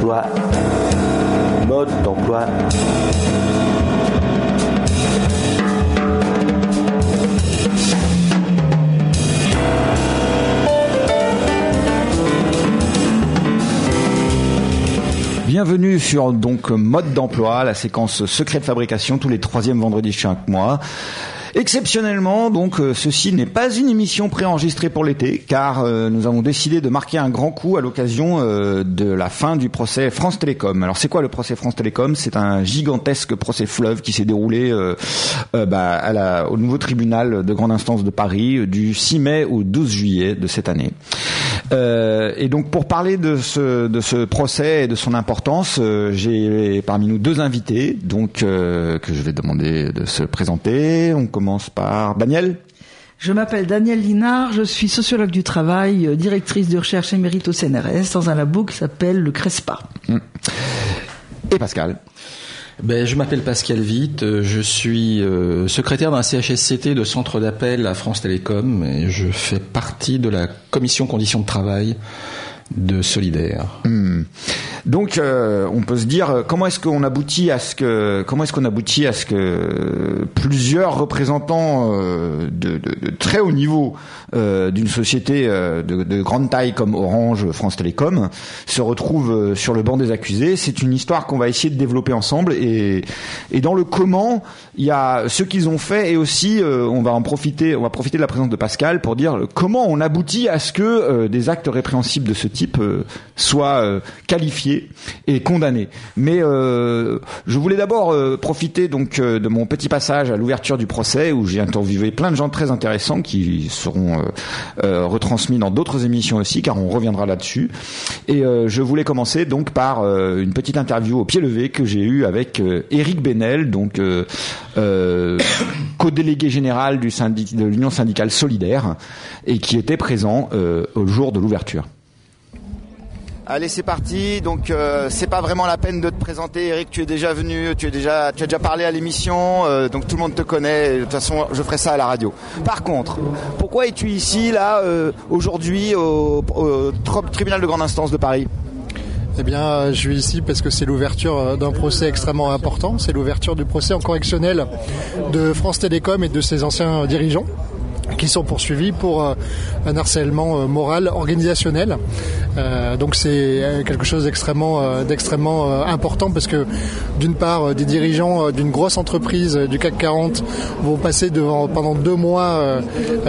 d'emploi. Mode d'emploi. Bienvenue sur donc Mode d'emploi, la séquence secret de fabrication tous les 3e vendredis de chaque mois. Exceptionnellement, donc, ceci n'est pas une émission préenregistrée pour l'été, car nous avons décidé de marquer un grand coup à l'occasion de la fin du procès France Télécom. Alors, c'est quoi le procès France Télécom ? C'est un gigantesque procès fleuve qui s'est déroulé au nouveau tribunal de grande instance de Paris du 6 mai au 12 juillet de cette année. Et donc, pour parler de ce procès et de son importance, j'ai parmi nous 2 invités, donc que je vais demander de se présenter. On commence par Daniel. Je m'appelle Daniel Linard, je suis sociologue du travail, directrice de recherche émérite au CNRS dans un labo qui s'appelle le CRESPA. Et Pascal. Je m'appelle Pascal Witt, je suis secrétaire d'un CHSCT de centre d'appel à France Télécom et je fais partie de la commission conditions de travail de Solidaire. Donc on peut se dire comment est-ce qu'on aboutit à ce que plusieurs représentants de très haut niveau d'une société de grande taille comme Orange, France Télécom se retrouvent sur le banc des accusés. C'est une histoire qu'on va essayer de développer ensemble et dans le comment, il y a ce qu'ils ont fait et aussi on va profiter de la présence de Pascal pour dire comment on aboutit à ce que des actes répréhensibles de ce type soient qualifiés et condamnés. Mais je voulais d'abord profiter donc de mon petit passage à l'ouverture du procès où j'ai interviewé plein de gens très intéressants qui seront retransmis dans d'autres émissions aussi, car on reviendra là-dessus. Et je voulais commencer donc par une petite interview au pied levé que j'ai eue avec Éric Benel, donc co-délégué général de l'Union syndicale Solidaire, et qui était présent au jour de l'ouverture. Allez, c'est parti. Donc, c'est pas vraiment la peine de te présenter, Eric. Tu es déjà venu, tu as déjà parlé à l'émission, donc tout le monde te connaît. De toute façon, je ferai ça à la radio. Par contre, pourquoi es-tu ici, là, aujourd'hui, au tribunal de grande instance de Paris ? Eh bien, je suis ici parce que c'est l'ouverture d'un procès extrêmement important. C'est l'ouverture du procès en correctionnel de France Télécom et de ses anciens dirigeants, qui sont poursuivis pour un harcèlement moral organisationnel. Donc c'est quelque chose d'extrêmement important parce que d'une part, des dirigeants d'une grosse entreprise du CAC 40 vont passer pendant 2 mois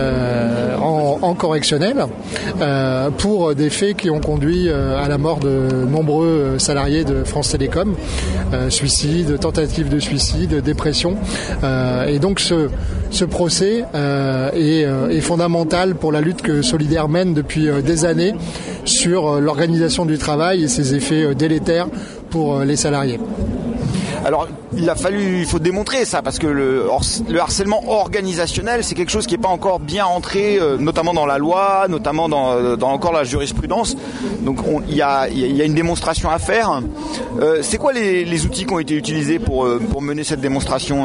en correctionnel pour des faits qui ont conduit à la mort de nombreux salariés de France Télécom, suicide, tentative de suicide, dépression. Et donc ce procès est fondamental pour la lutte que Solidaire mène depuis des années sur l'organisation du travail et ses effets délétères pour les salariés. Alors, il faut démontrer ça, parce que le harcèlement organisationnel, c'est quelque chose qui n'est pas encore bien entré, notamment dans la loi, notamment dans encore la jurisprudence. Donc, il y a une démonstration à faire. C'est quoi les outils qui ont été utilisés pour mener cette démonstration,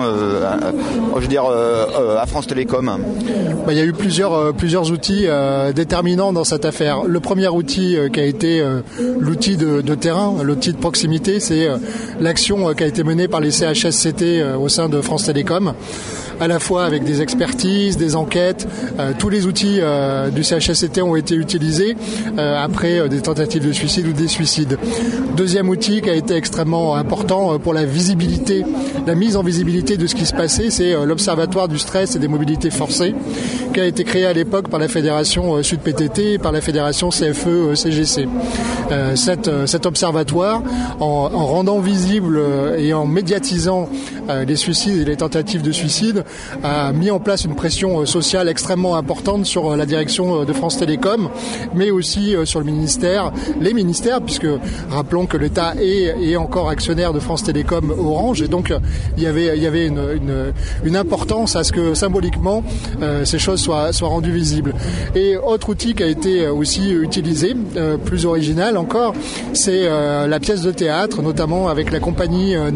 à France Télécom ? Il y a eu plusieurs outils déterminants dans cette affaire. Le premier outil qui a été l'outil de terrain, l'outil de proximité, c'est l'action qui a été menée par les CHSCT au sein de France Télécom, à la fois avec des expertises, des enquêtes. Tous les outils du CHSCT ont été utilisés après des tentatives de suicide ou des suicides. Deuxième outil qui a été extrêmement important pour la visibilité, la mise en visibilité de ce qui se passait, c'est l'Observatoire du stress et des mobilités forcées, qui a été créé à l'époque par la Fédération Sud PTT et par la Fédération CFE-CGC. Cet observatoire, en rendant visible et en médiatisant les suicides et les tentatives de suicide, a mis en place une pression sociale extrêmement importante sur la direction de France Télécom, mais aussi sur les ministères, puisque rappelons que l'État est encore actionnaire de France Télécom Orange, et donc il y avait une importance à ce que symboliquement ces choses soient rendues visibles. Et autre outil qui a été aussi utilisé, plus original encore, c'est la pièce de théâtre, notamment avec la compagnie NAM,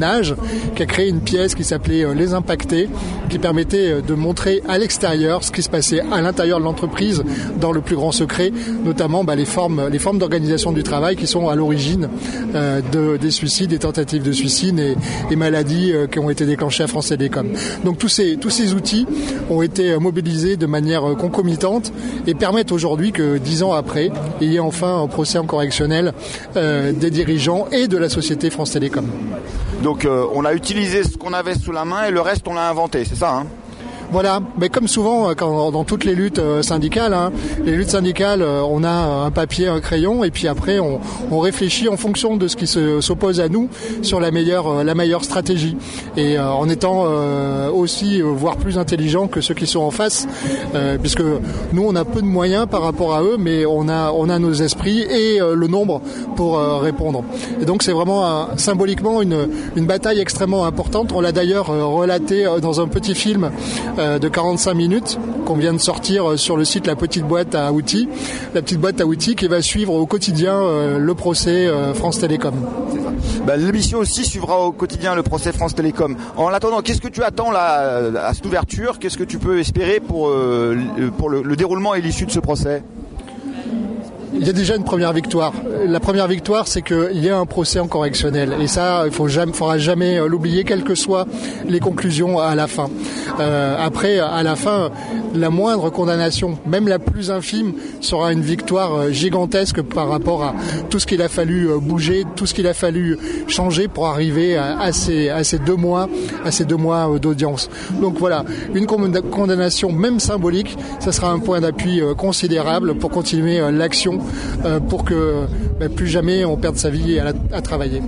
image, qui a créé une pièce qui s'appelait Les Impactés, qui permettait de montrer à l'extérieur ce qui se passait à l'intérieur de l'entreprise dans le plus grand secret, notamment les formes d'organisation du travail qui sont à l'origine des suicides, des tentatives de suicide et maladies qui ont été déclenchées à France Télécom. Donc tous ces outils ont été mobilisés de manière concomitante et permettent aujourd'hui que 10 ans après, il y ait enfin un procès en correctionnel des dirigeants et de la société France Télécom. Donc on a utilisé ce qu'on avait sous la main et le reste on l'a inventé, c'est ça, hein ? Voilà, mais comme souvent dans toutes les luttes syndicales, les luttes syndicales, on a un papier, un crayon, et puis après on réfléchit en fonction de ce qui s'oppose à nous sur la meilleure stratégie. Et en étant aussi voire plus intelligent que ceux qui sont en face, puisque nous on a peu de moyens par rapport à eux, mais on a nos esprits et le nombre pour répondre. Et donc c'est vraiment symboliquement une bataille extrêmement importante. On l'a d'ailleurs relaté dans un petit film de 45 minutes qu'on vient de sortir sur le site La Petite Boîte à Outils. La Petite Boîte à Outils qui va suivre au quotidien le procès France Télécom. L'émission aussi suivra au quotidien le procès France Télécom. En attendant, qu'est-ce que tu attends là à cette ouverture ? Qu'est-ce que tu peux espérer pour le déroulement et l'issue de ce procès ? Il y a déjà une première victoire. La première victoire, c'est qu'il y a un procès en correctionnel. Et ça, il faudra jamais l'oublier, quelles que soient les conclusions à la fin. Après, à la fin, la moindre condamnation, même la plus infime, sera une victoire gigantesque par rapport à tout ce qu'il a fallu bouger, tout ce qu'il a fallu changer pour arriver à ces 2 mois d'audience. Donc voilà, une condamnation, même symbolique, ça sera un point d'appui considérable pour continuer l'action pour que plus jamais on perde sa vie à travailler.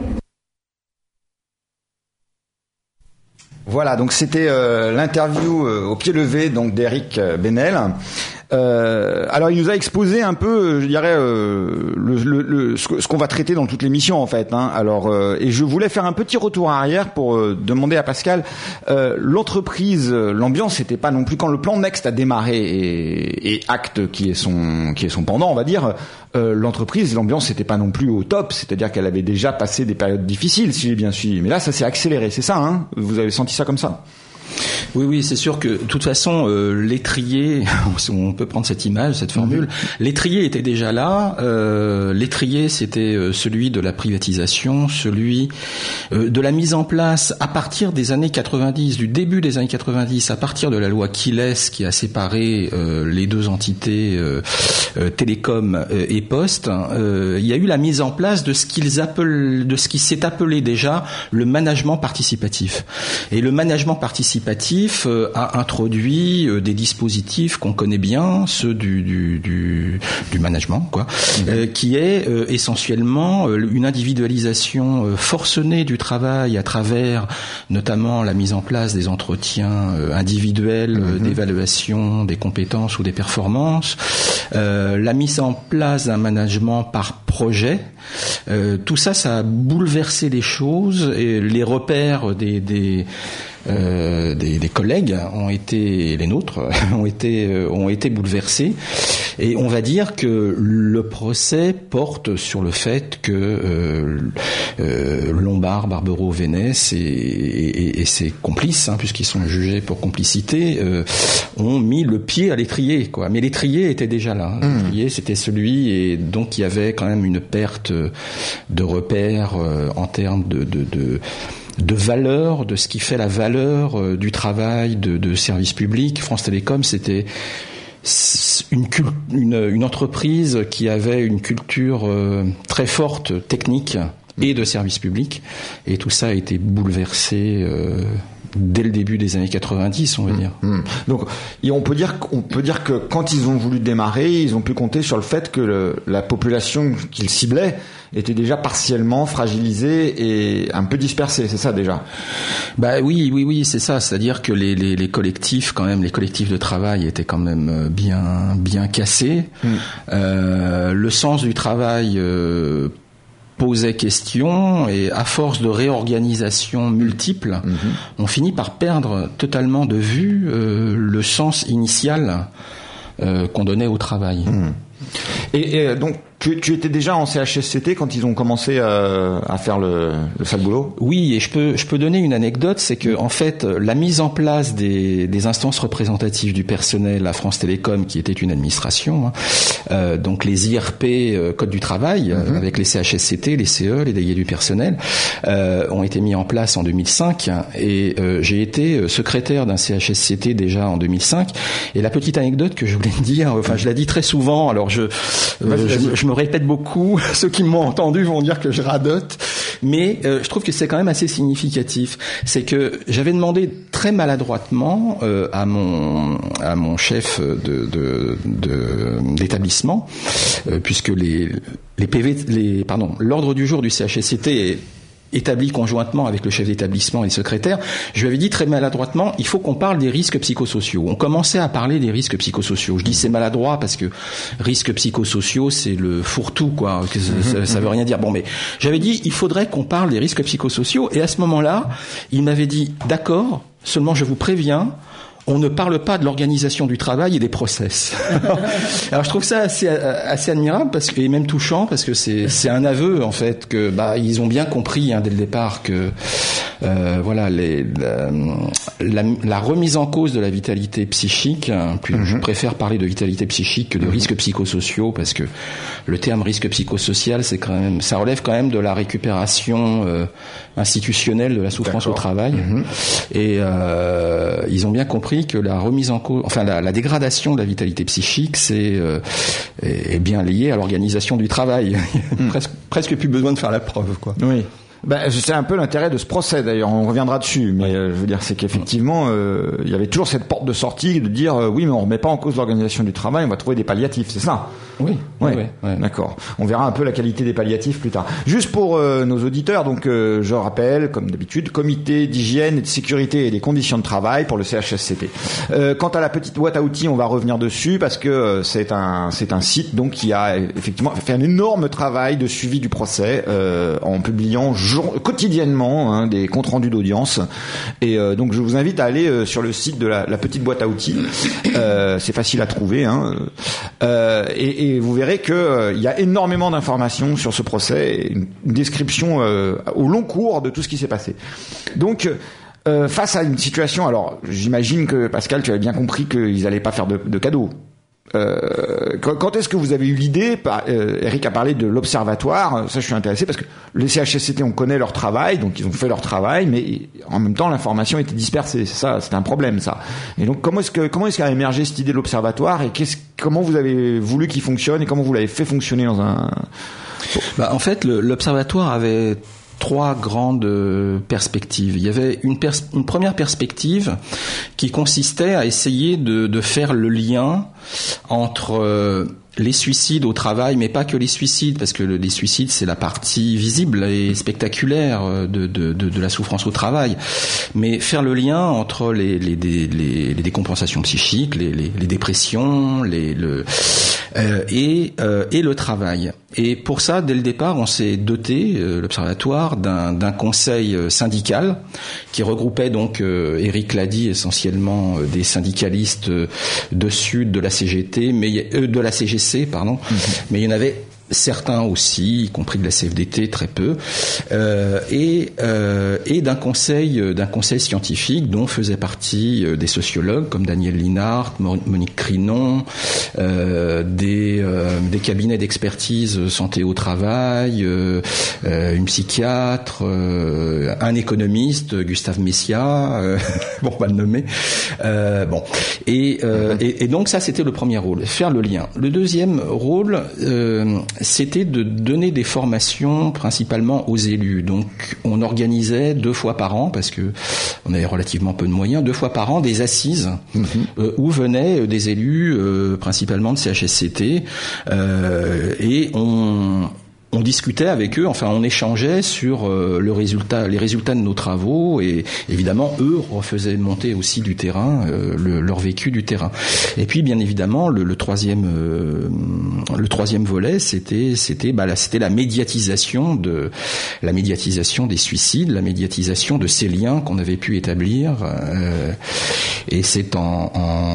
Voilà, donc c'était l'interview au pied levé donc d'Éric Benel. Alors il nous a exposé un peu, je dirais, ce qu'on va traiter dans toute l'émission en fait. Alors et je voulais faire un petit retour arrière pour demander à Pascal, l'entreprise, l'ambiance n'était pas non plus quand le plan Next a démarré et Acte qui est son pendant, on va dire. L'entreprise, l'ambiance n'était pas non plus au top, c'est-à-dire qu'elle avait déjà passé des périodes difficiles, si j'ai bien suivi. Mais là, ça s'est accéléré, c'est ça, hein ? Vous avez senti ça comme ça ? Oui, c'est sûr que de toute façon, l'étrier, on peut prendre cette image, cette formule, l'étrier était déjà là. L'étrier, c'était celui de la privatisation, celui de la mise en place à partir des années 90, du début des années 90, à partir de la loi Kiles qui a séparé les deux entités Télécom et Poste. Il y a eu la mise en place de ce qui s'est appelé déjà le management participatif. Et le management participatif a introduit des dispositifs qu'on connaît bien, ceux du management, qui est essentiellement une individualisation forcenée du travail à travers notamment la mise en place des entretiens individuels d'évaluation des compétences ou des performances, la mise en place d'un management par projet. Tout ça a bouleversé les choses et les repères des collègues ont été, les nôtres ont été bouleversés, et on va dire que le procès porte sur le fait que Lombard, Barbero, Vénès et ses complices, puisqu'ils sont jugés pour complicité, ont mis le pied à l'étrier, mais l'étrier était déjà là. L'étrier, c'était celui, et donc il y avait quand même une perte de repères en termes de valeur, de ce qui fait la valeur du travail de service public. France Télécom, c'était une entreprise qui avait une culture très forte, technique et de service public, et tout ça a été bouleversé dès le début des années 90, on va dire. Donc, on peut dire que quand ils ont voulu démarrer, ils ont pu compter sur le fait que la population qu'ils ciblaient était déjà partiellement fragilisée et un peu dispersée, c'est ça déjà ? Oui, c'est ça. C'est-à-dire que les collectifs, quand même, les collectifs de travail étaient quand même bien cassés. Le sens du travail posait question, et à force de réorganisation multiples, on finit par perdre totalement de vue le sens initial qu'on donnait au travail. Et donc Tu étais déjà en CHSCT quand ils ont commencé à faire le sale boulot? Oui, et je peux donner une anecdote, c'est que en fait la mise en place des instances représentatives du personnel à France Télécom, qui était une administration, donc les IRP Code du travail, avec les CHSCT, les CE, les délégués du personnel, ont été mis en place en 2005, et j'ai été secrétaire d'un CHSCT déjà en 2005. Et la petite anecdote que je voulais dire, enfin je la dis très souvent, alors je me répète beaucoup, ceux qui m'ont entendu vont dire que je radote, mais je trouve que c'est quand même assez significatif. C'est que j'avais demandé très maladroitement à mon chef d'établissement, puisque l'ordre du jour du CHSCT est établi conjointement avec le chef d'établissement et le secrétaire, je lui avais dit très maladroitement, il faut qu'on parle des risques psychosociaux. On commençait à parler des risques psychosociaux. Je dis c'est maladroit parce que risques psychosociaux, c'est le fourre-tout, quoi. Ça veut rien dire. Bon, mais j'avais dit, il faudrait qu'on parle des risques psychosociaux, et à ce moment-là, il m'avait dit, d'accord, seulement je vous préviens, on ne parle pas de l'organisation du travail et des process. Alors je trouve ça assez admirable et même touchant, parce que c'est un aveu en fait que ils ont bien compris dès le départ que voilà la remise en cause de la vitalité psychique. Je préfère parler de vitalité psychique que de risques psychosociaux, parce que le terme risque psychosocial, c'est quand même, ça relève quand même de la récupération institutionnelle de la souffrance au travail. Et ils ont bien compris que la remise en cause, enfin la dégradation de la vitalité psychique, est bien liée à l'organisation du travail. presque plus besoin de faire la preuve, quoi. Oui. C'est un peu l'intérêt de ce procès, d'ailleurs, on reviendra dessus, mais je veux dire, c'est qu'effectivement il y avait toujours cette porte de sortie de dire oui, mais on remet pas en cause l'organisation du travail, on va trouver des palliatifs, c'est ça? Oui. D'accord. On verra un peu la qualité des palliatifs plus tard. Juste pour nos auditeurs, donc je rappelle, comme d'habitude, comité d'hygiène et de sécurité et des conditions de travail pour le CHSCT. Quant à la petite boîte à outils, on va revenir dessus parce que c'est un site donc qui a effectivement fait un énorme travail de suivi du procès en publiant quotidiennement des comptes rendus d'audience, et donc je vous invite à aller sur le site de la petite boîte à outils. C'est facile à trouver, et vous verrez que il y a énormément d'informations sur ce procès, une description au long cours de tout ce qui s'est passé. Donc face à une situation, alors j'imagine que Pascal, tu avais bien compris qu'ils allaient pas faire de cadeaux. Quand est-ce que vous avez eu l'idée, Eric a parlé de l'observatoire, ça je suis intéressé parce que les CHSCT, on connaît leur travail, donc ils ont fait leur travail, mais en même temps l'information était dispersée, c'est ça, c'était un problème ça. Et donc comment est-ce qu'a émergé cette idée de l'observatoire, et comment vous avez voulu qu'il fonctionne et comment vous l'avez fait fonctionner dans un... En fait, l'observatoire avait trois grandes perspectives. Il y avait une première perspective qui consistait à essayer de faire le lien entre les suicides au travail, mais pas que les suicides, parce que les suicides, c'est la partie visible et spectaculaire de la souffrance au travail. Mais faire le lien entre les décompensations psychiques, les dépressions, et le travail. Et pour ça, dès le départ, on s'est doté, l'Observatoire, d'un conseil syndical qui regroupait donc, Eric l'a dit, essentiellement des syndicalistes de Sud, de la CGT, de la CGC, pardon, mais il y en avait certains aussi, y compris de la CFDT, très peu, et d'un conseil scientifique dont faisaient partie des sociologues comme Daniel Linhart, Monique Crinon, des cabinets d'expertise santé au travail, une psychiatre, un économiste, Gustave Messia, bon, on va le nommer, et donc ça c'était le premier rôle, faire le lien. Le deuxième rôle, c'était de donner des formations principalement aux élus. Donc on organisait 2 fois par an, parce que on avait relativement peu de moyens, 2 fois par an des assises où venaient des élus principalement de CHSCT, et on discutait avec eux, enfin on échangeait sur les résultats de nos travaux, et évidemment eux refaisaient monter aussi du terrain leur vécu du terrain. Et puis bien évidemment le troisième volet, c'était la médiatisation des suicides, la médiatisation de ces liens qu'on avait pu établir. Et c'est en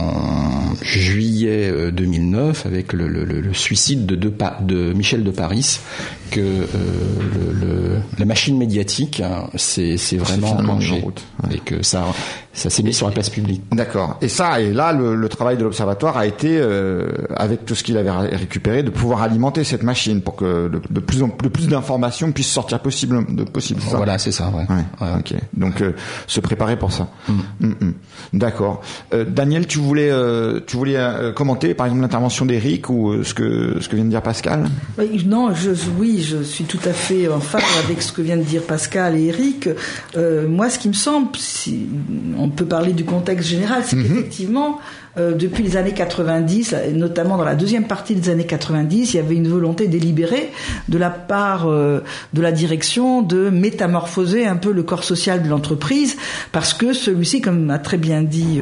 juillet 2009, avec le suicide de Michel de Paris, que la machine médiatique s'est vraiment enclenchée, et que ça s'est mis sur la place publique. D'accord. Et là, le travail de l'Observatoire a été, avec tout ce qu'il avait récupéré, de pouvoir alimenter cette machine pour que de plus d'informations puissent sortir possible. Voilà, c'est ça. Ouais. Ok. Donc se préparer pour ça. D'accord. Daniel, tu voulais commenter, par exemple, l'intervention d'Éric ou ce que vient de dire Pascal? Non, je suis tout à fait en phase avec ce que viennent de dire Pascal et Éric. Moi, ce qui me semble, si on peut parler du contexte général, c'est qu'effectivement, depuis les années 90, et notamment dans la deuxième partie des années 90, il y avait une volonté délibérée de la part de la direction de métamorphoser un peu le corps social de l'entreprise, parce que celui-ci, comme a très bien dit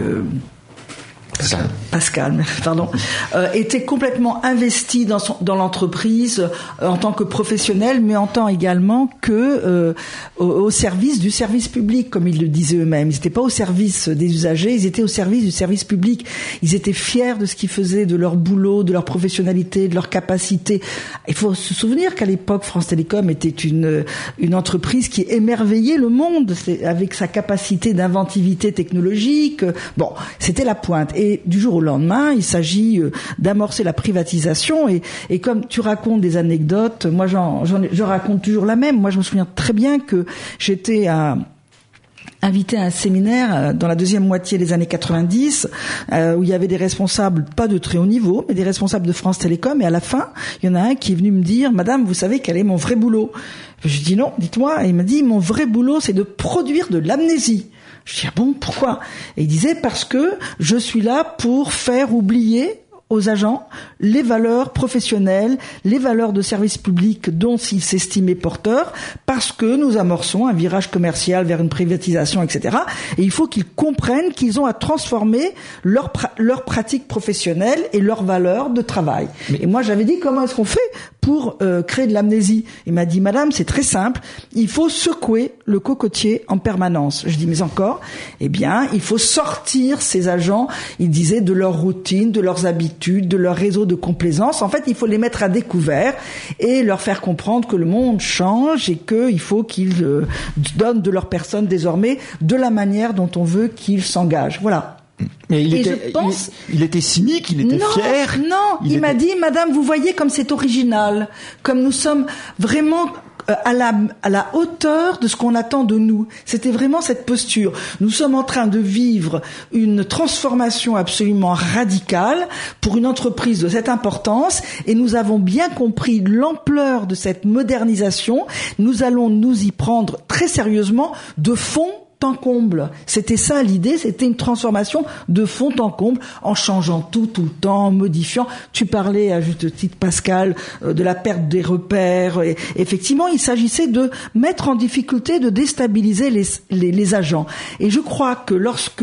Pascal, était complètement investi dans l'entreprise en tant que professionnel, mais en tant également que au service du service public, comme ils le disaient eux-mêmes. Ils n'étaient pas au service des usagers, ils étaient au service du service public. Ils étaient fiers de ce qu'ils faisaient, de leur boulot, de leur professionnalité, de leur capacité. Il faut se souvenir qu'à l'époque, France Télécom était une entreprise qui émerveillait le monde avec sa capacité d'inventivité technologique. Bon, c'était la pointe. Et du jour au lendemain, il s'agit d'amorcer la privatisation. Et comme tu racontes des anecdotes, moi je raconte toujours la même. Moi, je me souviens très bien que j'étais invité à un séminaire dans la deuxième moitié des années 90 où il y avait des responsables, pas de très haut niveau, mais des responsables de France Télécom. Et à la fin, il y en a un qui est venu me dire: Madame, vous savez quel est mon vrai boulot? Je dis non, dites-moi. Et il m'a dit: mon vrai boulot, c'est de produire de l'amnésie. Je dis: ah bon, pourquoi? Et il disait: parce que je suis là pour faire oublier aux agents les valeurs professionnelles, les valeurs de service public dont ils s'estimaient porteurs, parce que nous amorçons un virage commercial vers une privatisation, etc. Et il faut qu'ils comprennent qu'ils ont à transformer leur pratique professionnelle et leurs valeurs de travail. Et moi, j'avais dit: comment est-ce qu'on fait pour créer de l'amnésie? Il m'a dit: Madame, c'est très simple, il faut secouer le cocotier en permanence. Je dis: mais encore? Eh bien, il faut sortir ces agents, il disait, de leur routine, de leurs habitudes, de leur réseau de complaisance. En fait, il faut les mettre à découvert et leur faire comprendre que le monde change et qu'il faut qu'ils donnent de leur personne désormais de la manière dont on veut qu'ils s'engagent. Voilà. Mais il était cynique, il était fier. Non, il m'a dit: Madame, vous voyez comme c'est original, comme nous sommes vraiment à la hauteur de ce qu'on attend de nous. C'était vraiment cette posture. Nous sommes en train de vivre une transformation absolument radicale pour une entreprise de cette importance, et nous avons bien compris l'ampleur de cette modernisation. Nous allons nous y prendre très sérieusement, de fond en comble. C'était ça l'idée, c'était une transformation de fond en comble, en changeant tout le temps, en modifiant. Tu parlais à juste titre, Pascal, de la perte des repères. Et effectivement, il s'agissait de mettre en difficulté, de déstabiliser les agents. Et je crois que lorsque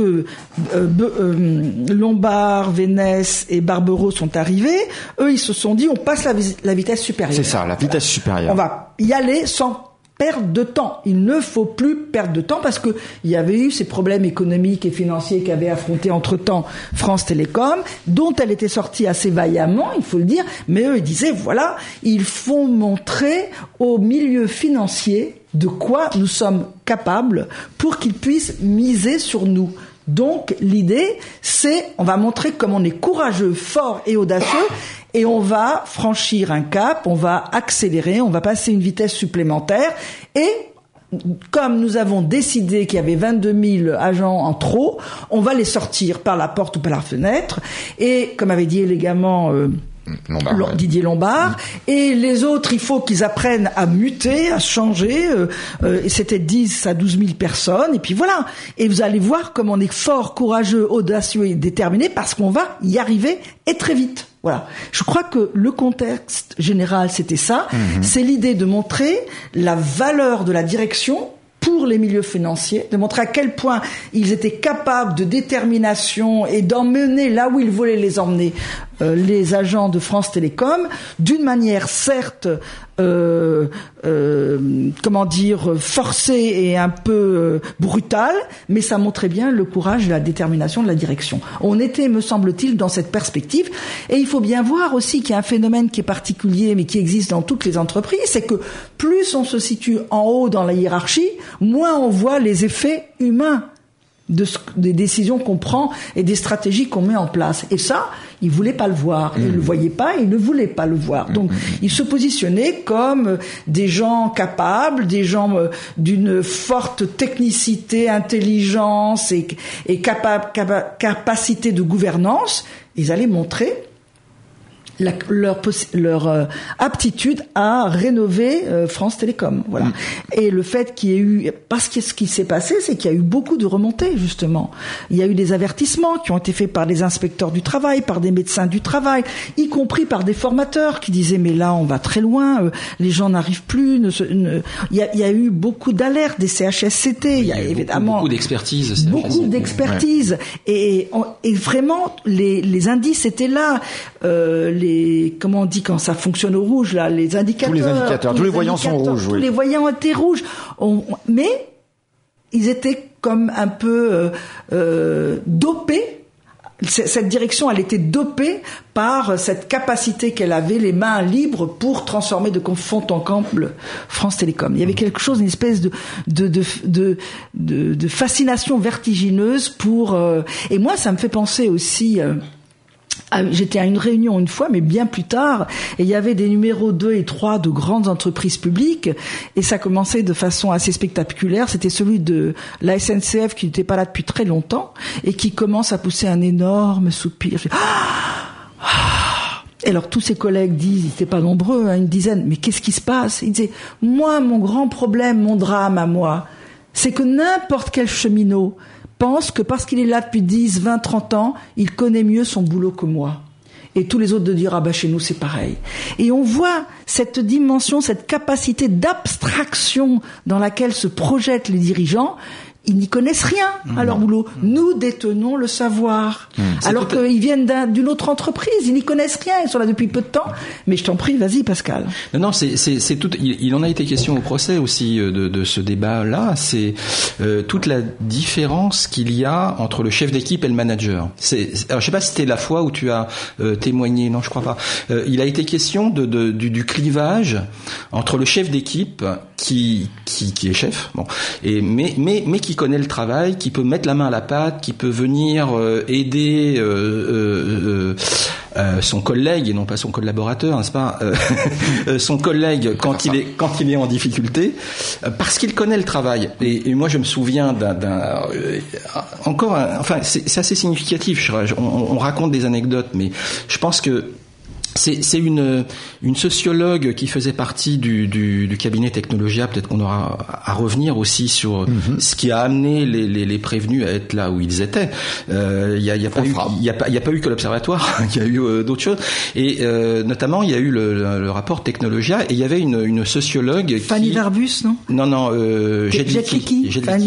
Lombard, Vénès et Barbero sont arrivés, eux, ils se sont dit: on passe la vitesse supérieure. C'est ça, la vitesse supérieure. On va y aller sans perdre de temps. Il ne faut plus perdre de temps, parce que il y avait eu ces problèmes économiques et financiers qu'avait affronté entre-temps France Télécom, dont elle était sortie assez vaillamment, il faut le dire, mais eux, ils disaient: voilà, il faut montrer au milieu financier de quoi nous sommes capables pour qu'ils puissent miser sur nous. Donc, l'idée, c'est, on va montrer comme on est courageux, fort et audacieux, et on va franchir un cap, on va accélérer, on va passer une vitesse supplémentaire, et comme nous avons décidé qu'il y avait 22 000 agents en trop, on va les sortir par la porte ou par la fenêtre, et comme avait dit élégamment Didier Lombard, et les autres, il faut qu'ils apprennent à muter, à changer, et c'était 10 à 12 000 personnes, et puis voilà. Et vous allez voir comme on est fort, courageux, audacieux et déterminé, parce qu'on va y arriver, et très vite. Voilà. Je crois que le contexte général, c'était ça. C'est l'idée de montrer la valeur de la direction pour les milieux financiers, de montrer à quel point ils étaient capables de détermination et d'emmener là où ils voulaient les emmener les agents de France Télécom, d'une manière certes forcée et un peu brutale, mais ça montrait bien le courage et la détermination de la direction. On était, me semble-t-il, dans cette perspective. Et il faut bien voir aussi qu'il y a un phénomène qui est particulier, mais qui existe dans toutes les entreprises, c'est que plus on se situe en haut dans la hiérarchie, moins on voit les effets humains des décisions qu'on prend et des stratégies qu'on met en place. Et ça, ils voulaient pas le voir. Ils le voyaient pas, ils ne voulaient pas le voir. Donc, ils se positionnaient comme des gens capables, des gens d'une forte technicité, intelligence et capacité de gouvernance. Ils allaient montrer leur aptitude à rénover France Télécom. Voilà. Et le fait qu'il y ait eu, parce que ce qui s'est passé, c'est qu'il y a eu beaucoup de remontées, justement. Il y a eu des avertissements qui ont été faits par des inspecteurs du travail, par des médecins du travail, y compris par des formateurs qui disaient mais là on va très loin, les gens n'arrivent plus. Il y a eu beaucoup d'alertes des CHSCT. Il y a évidemment beaucoup d'expertise. Beaucoup d'expertise. Ouais. Et vraiment les indices étaient là. Comment on dit quand ça fonctionne au rouge là, les indicateurs. Tous les voyants sont rouges. Tous les voyants étaient rouges. Mais ils étaient comme un peu dopés. Cette direction, elle était dopée par cette capacité qu'elle avait, les mains libres pour transformer de fond en comble France Télécom. Il y avait quelque chose, une espèce de fascination vertigineuse pour. Et moi, ça me fait penser aussi. J'étais à une réunion une fois, mais bien plus tard, et il y avait des numéros 2 et 3 de grandes entreprises publiques, et ça commençait de façon assez spectaculaire. C'était celui de la SNCF qui n'était pas là depuis très longtemps, et qui commence à pousser un énorme soupir. Et alors tous ses collègues disent, ils n'étaient pas nombreux, une dizaine, mais qu'est-ce qui se passe? Il disait, moi, mon grand problème, mon drame à moi, c'est que n'importe quel cheminot pense que parce qu'il est là depuis 10, 20, 30 ans, il connaît mieux son boulot que moi. Et tous les autres de dire, chez nous c'est pareil. Et on voit cette dimension, cette capacité d'abstraction dans laquelle se projettent les dirigeants. Ils n'y connaissent rien à leur boulot. Nous détenons le savoir. Alors qu'ils viennent d'une autre entreprise. Ils n'y connaissent rien. Ils sont là depuis peu de temps. Mais je t'en prie, vas-y, Pascal. Non, c'est tout. Il en a été question au procès aussi de ce débat-là. C'est toute la différence qu'il y a entre le chef d'équipe et le manager. Alors, je sais pas si c'était la fois où tu as témoigné. Non, je crois pas. Il a été question du clivage entre le chef d'équipe qui est chef, mais qui connaît le travail, qui peut mettre la main à la pâte, qui peut venir aider son collègue et non pas son collaborateur, n'est-ce pas, son collègue quand il est en difficulté, parce qu'il connaît le travail. Et moi je me souviens c'est assez significatif. On raconte des anecdotes, mais je pense que c'est une sociologue qui faisait partie du cabinet Technologia. Peut-être qu'on aura à revenir aussi sur ce qui a amené les prévenus à être là où ils étaient. Il y a pas eu que l'observatoire, il y a eu d'autres choses. Et notamment il y a eu le rapport Technologia, et il y avait une sociologue Fanny Darbus, non? Non, Jedlicki,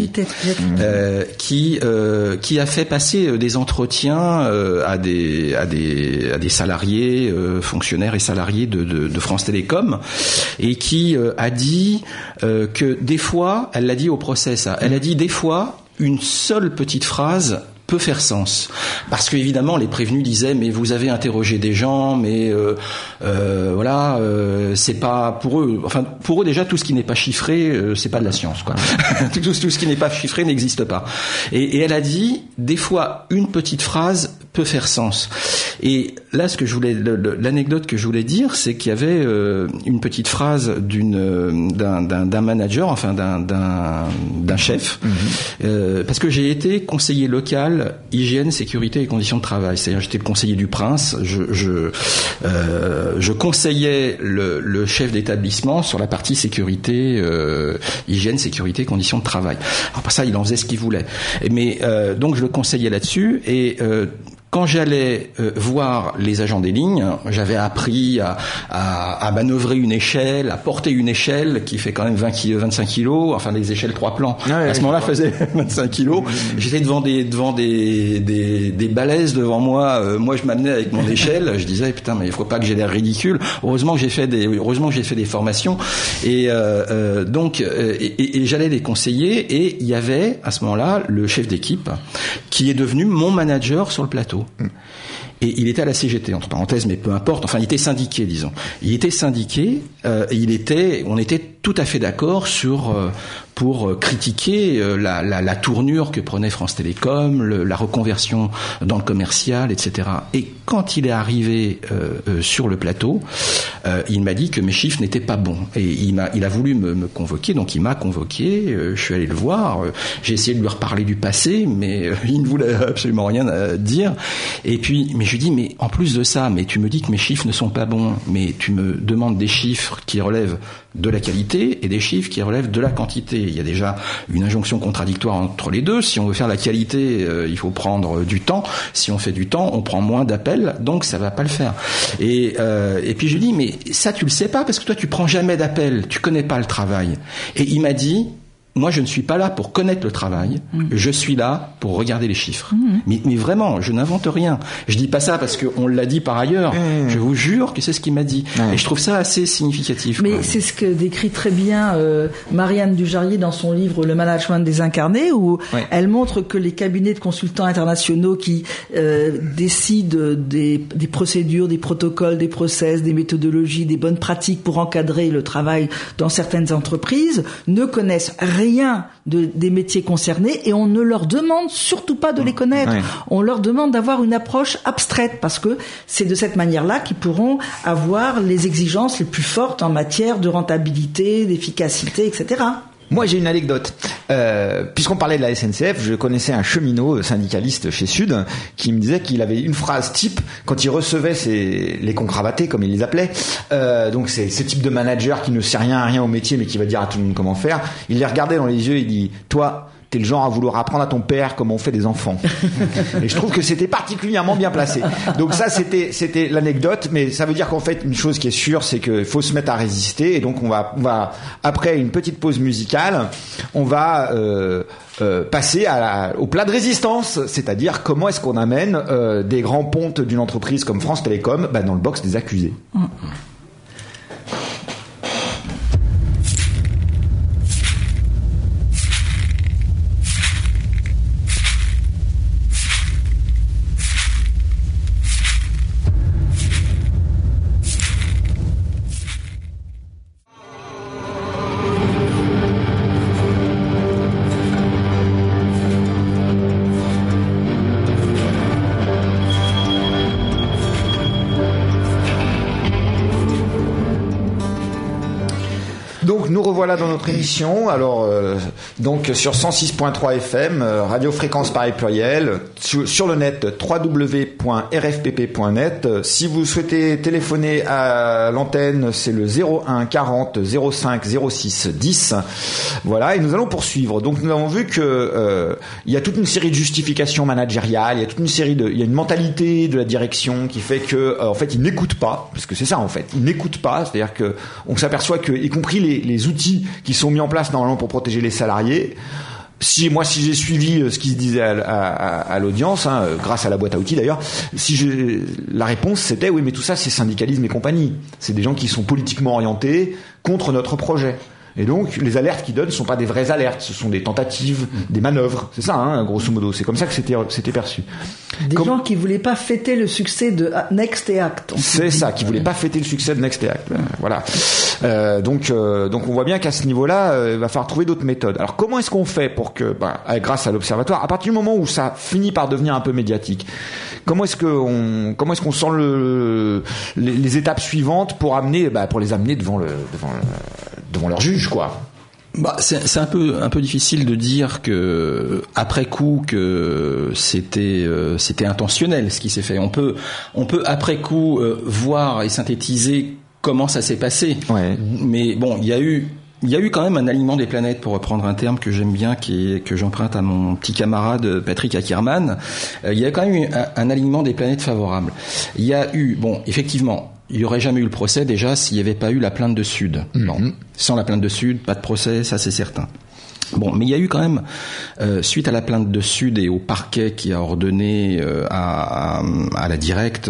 qui a fait passer des entretiens à des salariés, fonctionnaires et salariés de France Télécom, et qui a dit que des fois, elle l'a dit au procès ça, elle a dit des fois une seule petite phrase peut faire sens, parce que évidemment les prévenus disaient mais vous avez interrogé des gens, mais c'est pas pour eux. Enfin pour eux déjà tout ce qui n'est pas chiffré c'est pas de la science quoi. tout ce qui n'est pas chiffré n'existe pas. Et elle a dit des fois une petite phrase peut faire sens. Et là l'anecdote que je voulais dire, c'est qu'il y avait une petite phrase d'un manager, enfin d'un chef, parce que j'ai été conseiller local hygiène, sécurité et conditions de travail. C'est-à-dire j'étais le conseiller du Prince. Je conseillais le chef d'établissement sur la partie sécurité, hygiène, sécurité, conditions de travail. Alors pour ça, il en faisait ce qu'il voulait. Mais donc je le conseillais là-dessus. Et quand j'allais voir les agents des lignes, j'avais appris à manœuvrer une échelle, à porter une échelle qui fait quand même 25 kilos, enfin des échelles 3 plans. À ce moment-là, faisait 25 kilos. J'étais devant des balaises devant moi. Moi, je m'amenais avec mon échelle. Je disais, putain, mais il faut pas que j'ai l'air ridicule. Heureusement que j'ai fait des formations. Et donc, j'allais les conseiller. Et il y avait à ce moment-là le chef d'équipe qui est devenu mon manager sur le plateau. Et il était à la CGT, entre parenthèses, mais peu importe. Enfin, il était syndiqué, disons. Il était syndiqué. On était tout à fait d'accord pour critiquer la tournure que prenait France Télécom, la reconversion dans le commercial, etc. Et quand il est arrivé sur le plateau, il m'a dit que mes chiffres n'étaient pas bons. Et il a voulu me convoquer, donc il m'a convoqué. Je suis allé le voir. J'ai essayé de lui reparler du passé, mais il ne voulait absolument rien dire. Et puis, mais je lui dis, mais en plus de ça, mais tu me dis que mes chiffres ne sont pas bons, mais tu me demandes des chiffres qui relèvent de la qualité et des chiffres qui relèvent de la quantité. Il y a déjà une injonction contradictoire entre les deux. Si on veut faire la qualité, il faut prendre du temps. Si on fait du temps, on prend moins d'appels, donc ça va pas le faire. Et puis je lui dis, mais ça tu le sais pas parce que toi tu prends jamais d'appels, tu connais pas le travail. Et il m'a dit, moi, je ne suis pas là pour connaître le travail. Je suis là pour regarder les chiffres. Mais vraiment, je n'invente rien. Je dis pas ça parce qu'on l'a dit par ailleurs. Je vous jure que c'est ce qu'il m'a dit. Et je trouve ça assez significatif. Mais c'est ce que décrit très bien Marianne Dujarier dans son livre Le management désincarné, où elle montre que les cabinets de consultants internationaux qui décident des procédures, des protocoles, des process, des méthodologies, des bonnes pratiques pour encadrer le travail dans certaines entreprises ne connaissent rien des métiers concernés et on ne leur demande surtout pas de les connaître. On leur demande d'avoir une approche abstraite parce que c'est de cette manière-là qu'ils pourront avoir les exigences les plus fortes en matière de rentabilité, d'efficacité, etc. Moi, j'ai une anecdote. Puisqu'on parlait de la SNCF, je connaissais un cheminot syndicaliste chez Sud qui me disait qu'il avait une phrase type quand il recevait les concravatés, comme il les appelait. Donc, c'est ce type de manager qui ne sait rien au métier, mais qui va dire à tout le monde comment faire. Il les regardait dans les yeux et il dit, toi, t'es le genre à vouloir apprendre à ton père comment on fait des enfants. Et je trouve que c'était particulièrement bien placé. Donc ça, c'était l'anecdote, mais ça veut dire qu'en fait, une chose qui est sûre, c'est qu'il faut se mettre à résister. Et donc, on va après une petite pause musicale, on va passer au plat de résistance, c'est-à-dire comment est-ce qu'on amène des grands pontes d'une entreprise comme France Télécom dans le box des accusés. Nous revoilà dans notre émission. Alors donc sur 106.3 FM, radio fréquence Paris pluriel, sur le net www.rfpp.net. Si vous souhaitez téléphoner à l'antenne, c'est le 01 40 05 06 10. Voilà, et nous allons poursuivre. Donc nous avons vu que il y a toute une série de justifications managériales, il y a toute une série il y a une mentalité de la direction qui fait que en fait ils n'écoutent pas, parce que c'est ça en fait, ils n'écoutent pas, c'est-à-dire que on s'aperçoit que y compris les outils qui sont mis en place normalement pour protéger les salariés, si j'ai suivi ce qui se disait à l'audience, grâce à la boîte à outils d'ailleurs, la réponse c'était oui, mais tout ça c'est syndicalisme et compagnie, c'est des gens qui sont politiquement orientés contre notre projet. Et donc, les alertes qu'ils donnent ne sont pas des vraies alertes, ce sont des tentatives, des manœuvres. C'est ça, grosso modo. C'est comme ça que c'était perçu. Des gens qui voulaient pas fêter le succès de Next et Act. C'est ça, qui voulaient pas fêter le succès de Next et Act. Voilà. Donc on voit bien qu'à ce niveau-là, il va falloir trouver d'autres méthodes. Alors, comment est-ce qu'on fait pour que, grâce à l'observatoire, à partir du moment où ça finit par devenir un peu médiatique, comment est-ce qu'on sent les étapes suivantes pour les amener devant leur juge, quoi? C'est un peu difficile de dire que après coup que c'était intentionnel ce qui s'est fait. On peut après coup voir et synthétiser comment ça s'est passé. Ouais. Mais bon, il y a eu il y a eu quand même un alignement des planètes, pour reprendre un terme que j'aime bien, que j'emprunte à mon petit camarade Patrick Ackermann. Il y a quand même eu un alignement des planètes favorable. Il y a eu, bon, effectivement, il n'y aurait jamais eu le procès déjà s'il n'y avait pas eu la plainte de Sud. Non. Sans la plainte de Sud, pas de procès, ça c'est certain. Bon, mais il y a eu quand même, suite à la plainte de Sud et au parquet qui a ordonné à la directe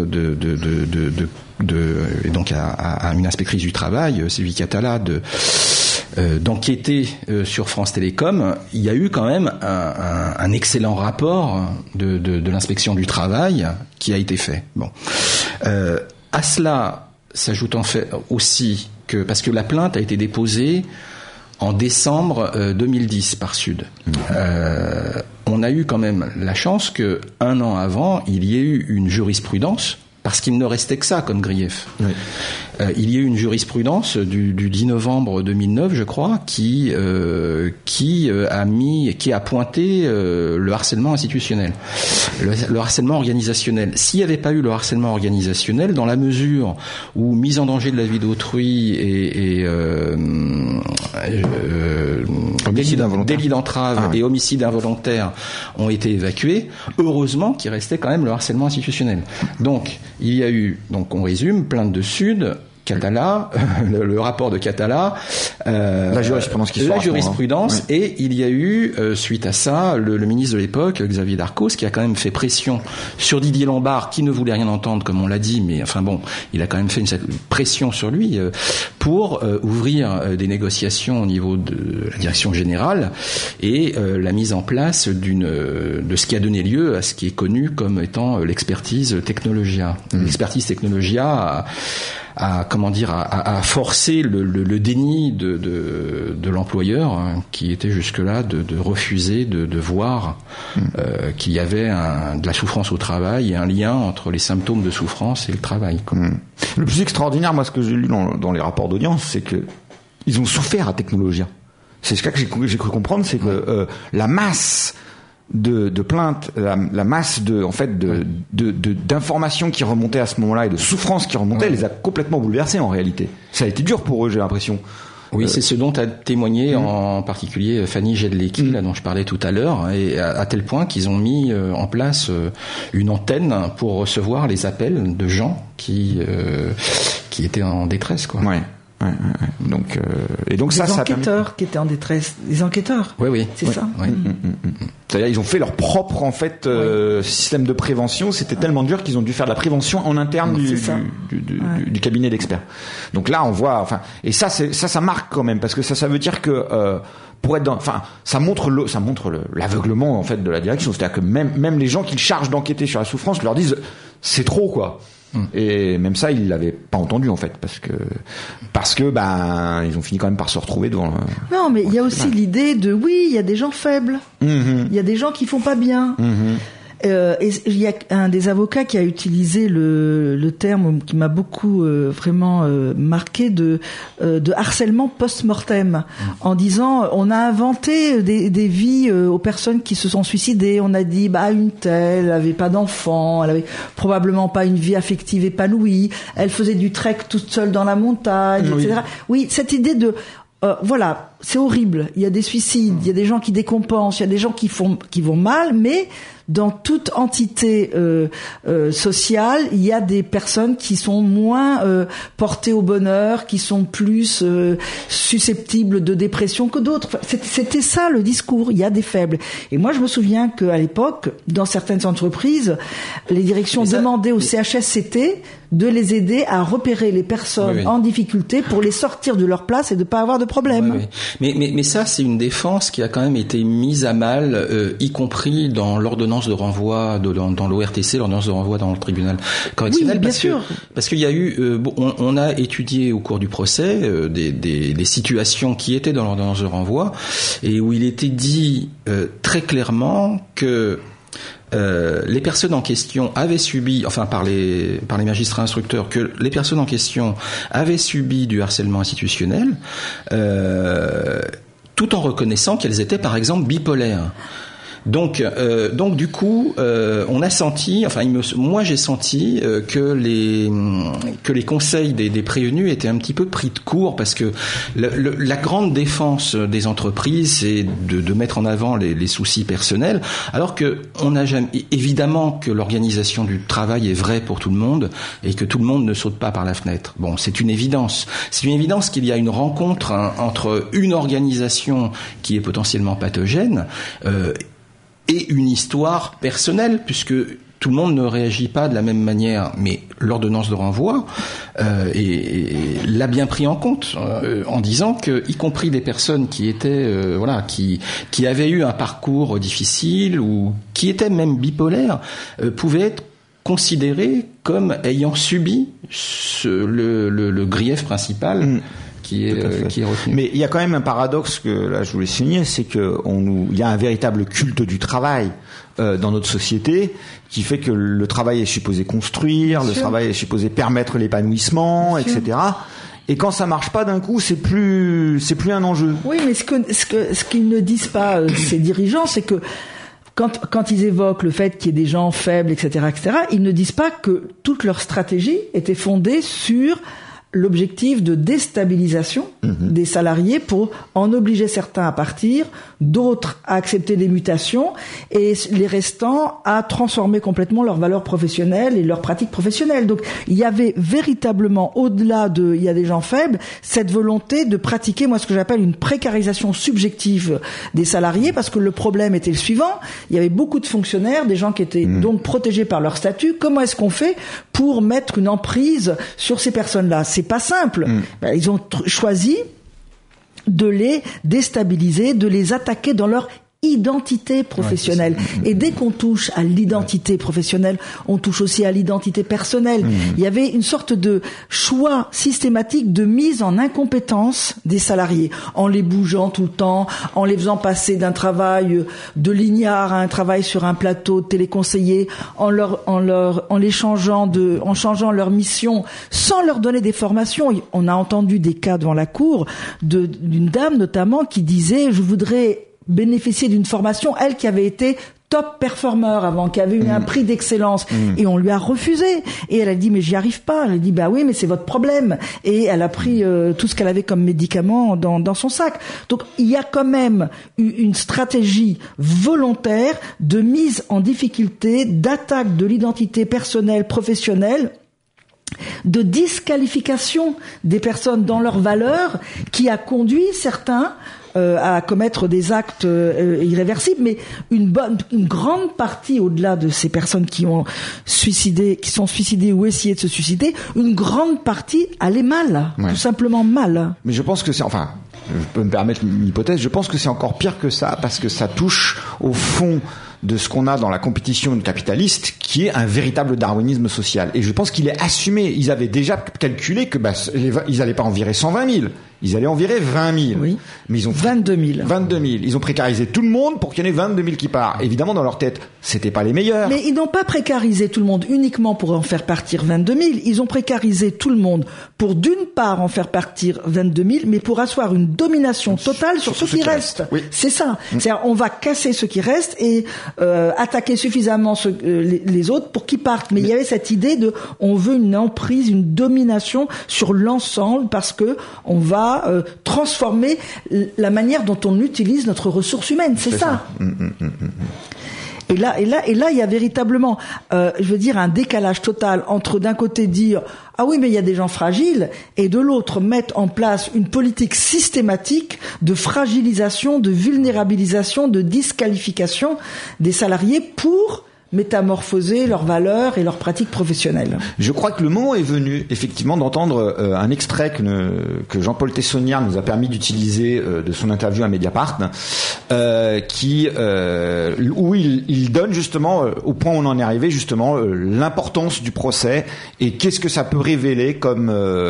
et donc à une inspectrice du travail, Sylvie Catala, d'enquêter sur France Télécom, il y a eu quand même un excellent rapport de l'inspection du travail qui a été fait. Bon, à cela s'ajoute en fait aussi que, parce que la plainte a été déposée en décembre 2010 par Sud. On a eu quand même la chance que 1 an avant, il y ait eu une jurisprudence, parce qu'il ne restait que ça comme grief. Oui. Il y a eu une jurisprudence du 10 novembre 2009, je crois, qui a pointé le harcèlement institutionnel, le harcèlement organisationnel. S'il n'y avait pas eu le harcèlement organisationnel, dans la mesure où mise en danger de la vie d'autrui et délit d'entrave et homicide involontaire ont été évacués, heureusement qu'il restait quand même le harcèlement institutionnel. Donc, il y a eu, donc on résume, plainte de Sud, Catala, le rapport de Catala, la jurisprudence oui. Et il y a eu, suite à ça, le ministre de l'époque, Xavier Darcos, qui a quand même fait pression sur Didier Lombard, qui ne voulait rien entendre, comme on l'a dit, mais enfin bon, il a quand même fait une pression sur lui pour ouvrir des négociations au niveau de la direction générale et la mise en place de ce qui a donné lieu à ce qui est connu comme étant l'expertise Technologia. L'expertise Technologia a forcé le déni de l'employeur, hein, qui était jusque-là de refuser de voir qu'il y avait de la souffrance au travail et un lien entre les symptômes de souffrance et le travail. Le plus extraordinaire, moi, ce que j'ai lu dans les rapports d'audience, c'est que ils ont souffert à Technologia. C'est ce que j'ai cru comprendre, c'est que la masse de plaintes, la masse d'informations qui remontaient à ce moment-là et de souffrances qui remontaient, les a complètement bouleversés en réalité. Ça a été dur pour eux, j'ai l'impression. Oui, c'est ce dont a témoigné en particulier Fanny Jedlecki, là dont je parlais tout à l'heure, et à tel point qu'ils ont mis en place une antenne pour recevoir les appels de gens qui étaient en détresse, quoi. Ouais. Donc des enquêteurs qui étaient en détresse, des enquêteurs. Oui, c'est ça. Oui. C'est-à-dire ils ont fait leur propre système de prévention. C'était tellement dur qu'ils ont dû faire de la prévention en interne du cabinet d'experts. Donc là on voit, et ça marque quand même, parce que ça veut dire que pour être ça montre l'aveuglement en fait de la direction. C'est-à-dire que même les gens qui chargent d'enquêter sur la souffrance leur disent c'est trop, quoi. Et même ça, ils l'avaient pas entendu en fait, parce que ils ont fini quand même par se retrouver devant. Non, mais il y a aussi l'idée de il y a des gens faibles, il y a des gens qui font pas bien. Et il y a un des avocats qui a utilisé le terme qui m'a beaucoup vraiment marqué de harcèlement post-mortem, en disant on a inventé des vies aux personnes qui se sont suicidées. On a dit une telle avait pas d'enfant, elle avait probablement pas une vie affective épanouie, elle faisait du trek toute seule dans la montagne, etc. Oui, cette idée de voilà, c'est horrible. Il y a des suicides, il y a des gens qui décompensent, il y a des gens qui vont mal, mais dans toute entité sociale, il y a des personnes qui sont moins portées au bonheur, qui sont plus susceptibles de dépression que d'autres. C'était ça le discours. Il y a des faibles. Et moi, je me souviens qu'à l'époque, dans certaines entreprises, les directions demandaient au CHSCT de les aider à repérer les personnes en difficulté pour les sortir de leur place et de pas avoir de problème. Mais ça, c'est une défense qui a quand même été mise à mal, y compris dans l'ordonnance de renvoi dans l'ORTC, l'ordonnance de renvoi dans le tribunal correctionnel. Oui, bien sûr. Parce qu'il y a eu, on a étudié au cours du procès des situations qui étaient dans l'ordonnance de renvoi et où il était dit très clairement que les personnes en question avaient subi, par les magistrats instructeurs, que les personnes en question avaient subi du harcèlement institutionnel, tout en reconnaissant qu'elles étaient par exemple bipolaires. Donc du coup, on a senti, moi j'ai senti que les conseils des prévenus étaient un petit peu pris de court, parce que la grande défense des entreprises, c'est de mettre en avant les soucis personnels, alors que on n'a jamais, évidemment que l'organisation du travail est vraie pour tout le monde et que tout le monde ne saute pas par la fenêtre. Bon, c'est une évidence. C'est une évidence qu'il y a une rencontre entre une organisation qui est potentiellement pathogène et une histoire personnelle, puisque tout le monde ne réagit pas de la même manière, mais l'ordonnance de renvoi l'a bien pris en compte en disant que, y compris des personnes qui étaient qui avaient eu un parcours difficile ou qui étaient même bipolaires, pouvaient être considérées comme ayant subi le grief principal. Qui est retenu. Mais il y a quand même un paradoxe que là je voulais souligner, c'est que il y a un véritable culte du travail dans notre société, qui fait que le travail est supposé construire, le travail est supposé permettre l'épanouissement, etc. Et quand ça marche pas d'un coup, c'est plus un enjeu. Oui, mais ce qu'ils ne disent pas ces dirigeants, c'est que quand ils évoquent le fait qu'il y ait des gens faibles, etc., ils ne disent pas que toute leur stratégie était fondée sur l'objectif de déstabilisation des salariés pour en obliger certains à partir, d'autres à accepter des mutations et les restants à transformer complètement leurs valeurs professionnelles et leurs pratiques professionnelles. Donc il y avait véritablement, au-delà de il y a des gens faibles, cette volonté de pratiquer, moi, ce que j'appelle une précarisation subjective des salariés, parce que le problème était le suivant: il y avait beaucoup de fonctionnaires, des gens qui étaient donc protégés par leur statut. Comment est-ce qu'on fait pour mettre une emprise sur ces personnes-là? C'est pas simple. Ils ont choisi de les déstabiliser, de les attaquer dans leur identité professionnelle. Et dès qu'on touche à l'identité professionnelle, on touche aussi à l'identité personnelle. Il y avait une sorte de choix systématique de mise en incompétence des salariés, en les bougeant tout le temps, en les faisant passer d'un travail de lignard à un travail sur un plateau de téléconseiller, en changeant leur mission, sans leur donner des formations. On a entendu des cas devant la cour d'une dame notamment qui disait: je voudrais bénéficier d'une formation, elle qui avait été top performer avant, qui avait eu un prix d'excellence, et on lui a refusé. Et elle a dit: mais j'y arrive pas. Elle a dit: bah oui, mais c'est votre problème. Et elle a pris tout ce qu'elle avait comme médicament dans son sac. Donc il y a quand même une stratégie volontaire de mise en difficulté, d'attaque de l'identité personnelle, professionnelle, de disqualification des personnes dans leurs valeurs, qui a conduit certains à commettre des actes irréversibles, mais une grande partie, au-delà de ces personnes qui sont suicidées ou essayé de se suicider, une grande partie allait mal, tout simplement mal. Mais je pense que je peux me permettre une hypothèse, je pense que c'est encore pire que ça, parce que ça touche au fond de ce qu'on a dans la compétition capitaliste, qui est un véritable darwinisme social. Et je pense qu'il est assumé. Ils avaient déjà calculé que ils allaient pas en virer 120 000. Ils allaient en virer 20 000. Oui. Mais ils ont 22 000. 22 000. Ils ont précarisé tout le monde pour qu'il y en ait 22 000 qui partent. Évidemment, dans leur tête, c'était pas les meilleurs. Mais ils n'ont pas précarisé tout le monde uniquement pour en faire partir 22 000. Ils ont précarisé tout le monde pour, d'une part, en faire partir 22 000, mais pour asseoir une domination totale sur ceux qui restent. Oui. C'est ça. C'est-à-dire, on va casser ceux qui restent et attaquer suffisamment les autres pour qu'ils partent. Mais il y avait cette idée on veut une emprise, une domination sur l'ensemble, parce que on va transformer la manière dont on utilise notre ressource humaine. C'est ça. Et là, il y a véritablement, un décalage total entre, d'un côté, dire: ah oui, mais il y a des gens fragiles, et de l'autre, mettre en place une politique systématique de fragilisation, de vulnérabilisation, de disqualification des salariés pour métamorphoser leurs valeurs et leurs pratiques professionnelles. Je crois que le moment est venu, effectivement, d'entendre un extrait que Jean-Paul Tessonnière nous a permis d'utiliser de son interview à Mediapart, où il donne justement, au point où on en est arrivé, justement, l'importance du procès et qu'est-ce que ça peut révéler comme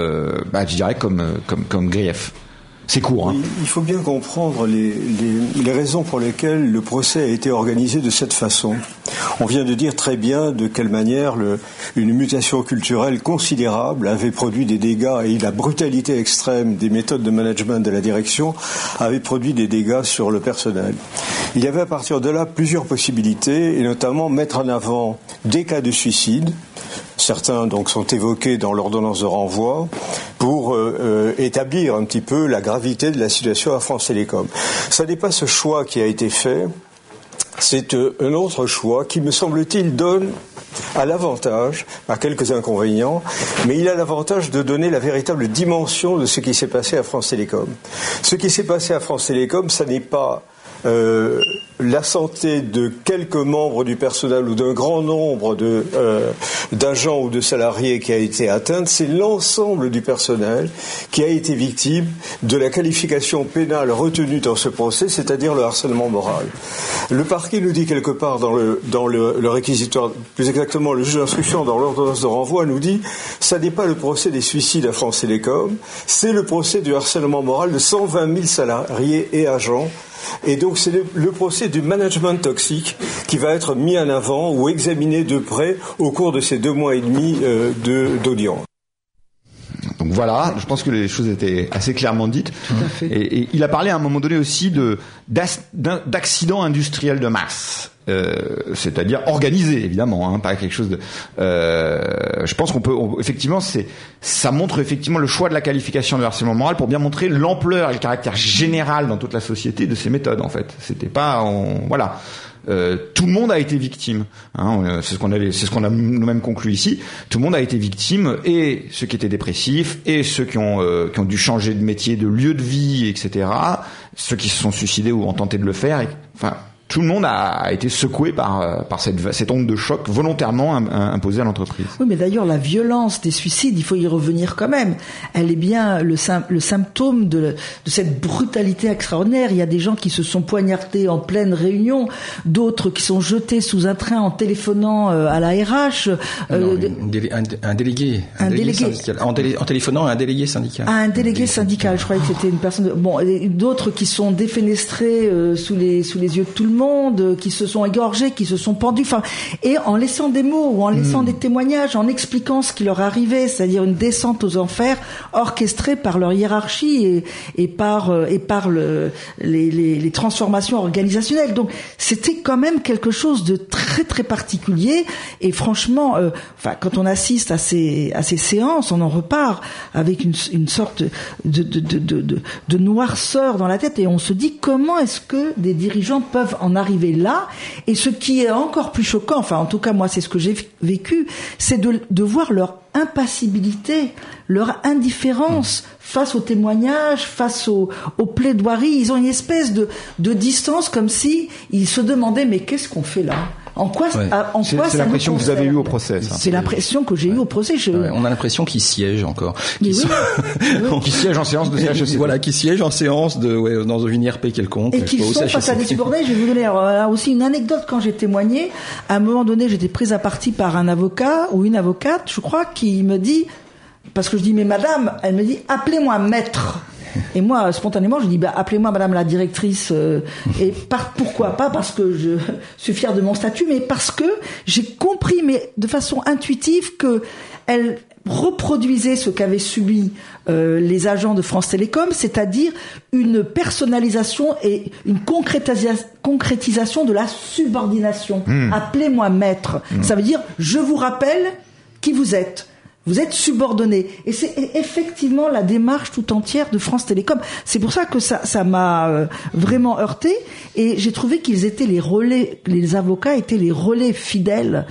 grief. C'est court. Il faut bien comprendre les raisons pour lesquelles le procès a été organisé de cette façon. On vient de dire très bien de quelle manière une mutation culturelle considérable avait produit des dégâts et la brutalité extrême des méthodes de management de la direction avait produit des dégâts sur le personnel. Il y avait à partir de là plusieurs possibilités et notamment mettre en avant des cas de suicide. Certains donc sont évoqués dans l'ordonnance de renvoi pour établir un petit peu la gravité de la situation à France Télécom. Ça n'est pas ce choix qui a été fait, c'est un autre choix qui, me semble-t-il, donne à l'avantage, à quelques inconvénients, mais il a l'avantage de donner la véritable dimension de ce qui s'est passé à France Télécom. Ce qui s'est passé à France Télécom, ça n'est pas la santé de quelques membres du personnel ou d'un grand nombre d'agents ou de salariés qui a été atteinte, c'est l'ensemble du personnel qui a été victime de la qualification pénale retenue dans ce procès, c'est-à-dire le harcèlement moral. Le parquet nous dit quelque part dans le réquisitoire, plus exactement le juge d'instruction dans l'ordonnance de renvoi nous dit ça n'est pas le procès des suicides à France Télécom, c'est le procès du harcèlement moral de 120 000 salariés et agents. Et donc c'est le procès du management toxique qui va être mis en avant ou examiné de près au cours de ces 2 mois et demi d'audience. Donc voilà, je pense que les choses étaient assez clairement dites. Tout à fait. Et il a parlé à un moment donné aussi d'accidents industriels de masse. C'est-à-dire organisé, évidemment, hein, pas quelque chose de. Je pense effectivement, ça montre effectivement le choix de la qualification de harcèlement moral pour bien montrer l'ampleur et le caractère général dans toute la société de ces méthodes. En fait, c'était pas, voilà. Tout le monde a été victime. Hein, c'est ce qu'on a nous-mêmes conclu ici. Tout le monde a été victime, et ceux qui étaient dépressifs, et ceux qui ont dû changer de métier, de lieu de vie, etc. Ceux qui se sont suicidés ou ont tenté de le faire. Enfin, tout le monde a été secoué par cette onde de choc volontairement imposée à l'entreprise. Oui, mais d'ailleurs, la violence des suicides, il faut y revenir quand même. Elle est bien le symptôme de cette brutalité extraordinaire. Il y a des gens qui se sont poignardés en pleine réunion, d'autres qui sont jetés sous un train en téléphonant à la RH. Un délégué syndical. En téléphonant à un délégué syndical. Un délégué syndical, je croyais que c'était une personne. Bon, et d'autres qui sont défenestrés sous les yeux de tout le monde, qui se sont égorgés, qui se sont pendus, enfin, et en laissant des mots ou en laissant des témoignages, en expliquant ce qui leur arrivait, c'est-à-dire une descente aux enfers orchestrée par leur hiérarchie et par les transformations organisationnelles. Donc c'était quand même quelque chose de très très particulier, et franchement, quand on assiste à ces séances, on en repart avec une sorte de noirceur dans la tête, et on se dit comment est-ce que des dirigeants peuvent en arriver là. Et ce qui est encore plus choquant, enfin en tout cas moi c'est ce que j'ai vécu, c'est de voir leur impassibilité, leur indifférence face aux témoignages, face aux plaidoiries. Ils ont une espèce de distance, comme si ils se demandaient mais qu'est-ce qu'on fait là ? En quoi c'est l'impression que vous avez eue au procès. Ça. C'est l'impression que j'ai eue au procès. On a l'impression qu'ils siègent encore. Qui siègent en séance de CHSCT. Voilà, qui siègent en séance dans une IRP quelconque. Et qui sont face à des subordonnés. Je vais vous donner aussi une anecdote. Quand j'ai témoigné, à un moment donné, j'étais prise à partie par un avocat ou une avocate, je crois, qui me dit, parce que je dis mais madame, elle me dit appelez-moi maître. Et moi, spontanément, je dis appelez-moi madame la directrice. Et pourquoi pas parce que je suis fière de mon statut, mais parce que j'ai compris, mais de façon intuitive, que elle reproduisait ce qu'avaient subi les agents de France Télécom, c'est-à-dire une personnalisation et une concrétisation de la subordination. Appelez-moi maître. Ça veut dire je vous rappelle qui vous êtes. Vous êtes subordonné. Et c'est effectivement la démarche tout entière de France Télécom. C'est pour ça que ça m'a vraiment heurté. Et j'ai trouvé qu'ils étaient les relais, les avocats étaient les relais fidèles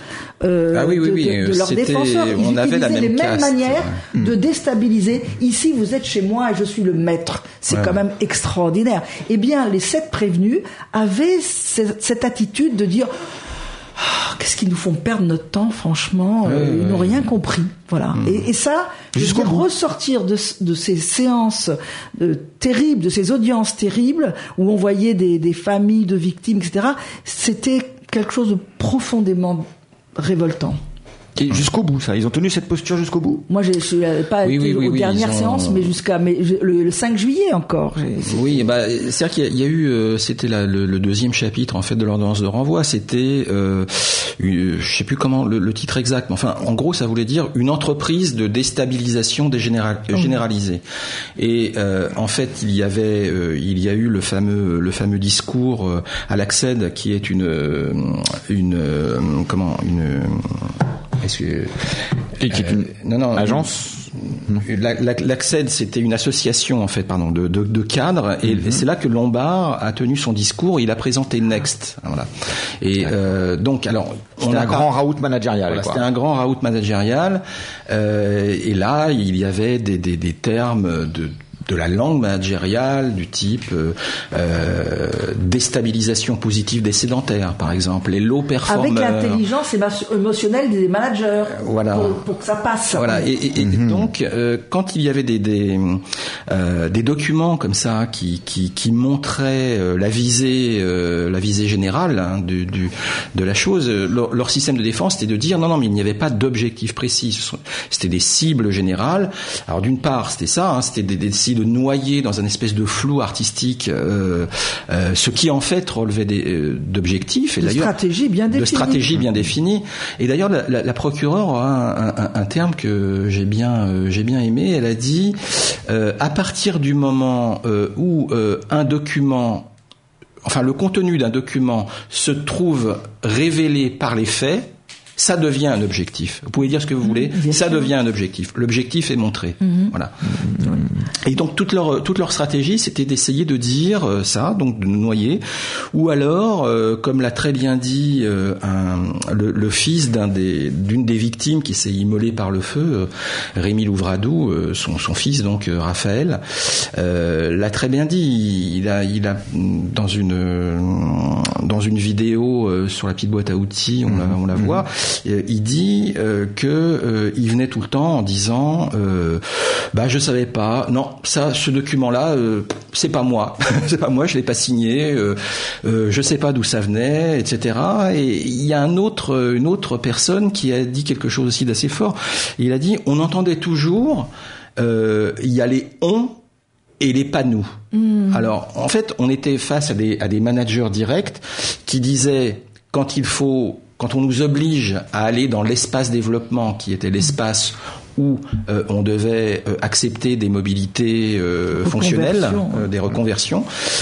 de leurs défenseurs. Ils utilisaient les mêmes manières de déstabiliser. Ici, vous êtes chez moi et je suis le maître. C'est quand même extraordinaire. Eh bien, les 7 prévenus avaient cette attitude de dire... qu'est-ce qu'ils nous font perdre notre temps, franchement, ils n'ont rien compris. Voilà. Et ça, jusqu'au ressortir de ces séances terribles, de ces audiences terribles, où on voyait des familles de victimes, etc., c'était quelque chose de profondément révoltant. Et jusqu'au bout, ça. Ils ont tenu cette posture jusqu'au bout. Moi, je suis pas été aux dernières séances, mais jusqu'à le 5 juillet encore. Oui, c'est-à-dire qu'il y a eu, c'était le deuxième chapitre en fait de l'ordonnance de renvoi. C'était, je sais plus comment le titre exact, mais enfin, en gros, ça voulait dire une entreprise de déstabilisation généralisée. Et en fait, il y a eu le fameux discours à l'Acced qui est une agence. L'Acced, c'était une association en fait, de cadres, et c'est là que Lombard a tenu son discours. Il a présenté Next, voilà. Et donc, alors, c'était un grand raout managérial. Voilà, c'était un grand raout managérial. Et là, il y avait des termes de la langue managériale du type déstabilisation positive des sédentaires, par exemple, les low performers. Avec l'intelligence émotionnelle des managers, voilà. pour que ça passe. Voilà. Et donc, quand il y avait des documents comme ça qui montraient la visée générale de la chose, leur système de défense c'était de dire non, mais il n'y avait pas d'objectif précis. C'était des cibles générales. Alors d'une part, c'était ça, c'était d'essayer de noyer dans un espèce de flou artistique ce qui en fait relevait d'objectifs et de stratégie bien définie. Et d'ailleurs la procureure a un terme que j'ai bien aimé. Elle a dit à partir du moment où un document, enfin le contenu d'un document se trouve révélé par les faits, ça devient un objectif. Vous pouvez dire ce que vous voulez, ça devient un objectif. L'objectif est montré. Voilà. Et donc toute leur stratégie, c'était d'essayer de dire ça, donc de nous noyer, ou alors, comme l'a très bien dit le fils d'une des victimes qui s'est immolé par le feu, Rémi Louvradou, son fils donc Raphaël, l'a très bien dit. Il a dans une vidéo sur la petite boîte à outils, on la voit. Il dit que il venait tout le temps en disant je savais pas, non, ce document là c'est pas moi c'est pas moi, je l'ai pas signé, je sais pas d'où ça venait, etc. Et il y a une autre personne qui a dit quelque chose aussi d'assez fort. Il a dit on entendait toujours il y a les on et les pas nous. Alors en fait on était face à des managers directs qui disaient quand on nous oblige à aller dans l'espace développement, qui était l'espace où on devait accepter des mobilités fonctionnelles, des reconversions,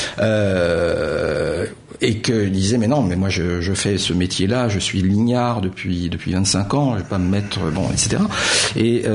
et qu'ils disaient mais non, mais moi je fais ce métier-là, je suis lignard depuis 25 ans, je vais pas me mettre etc. Et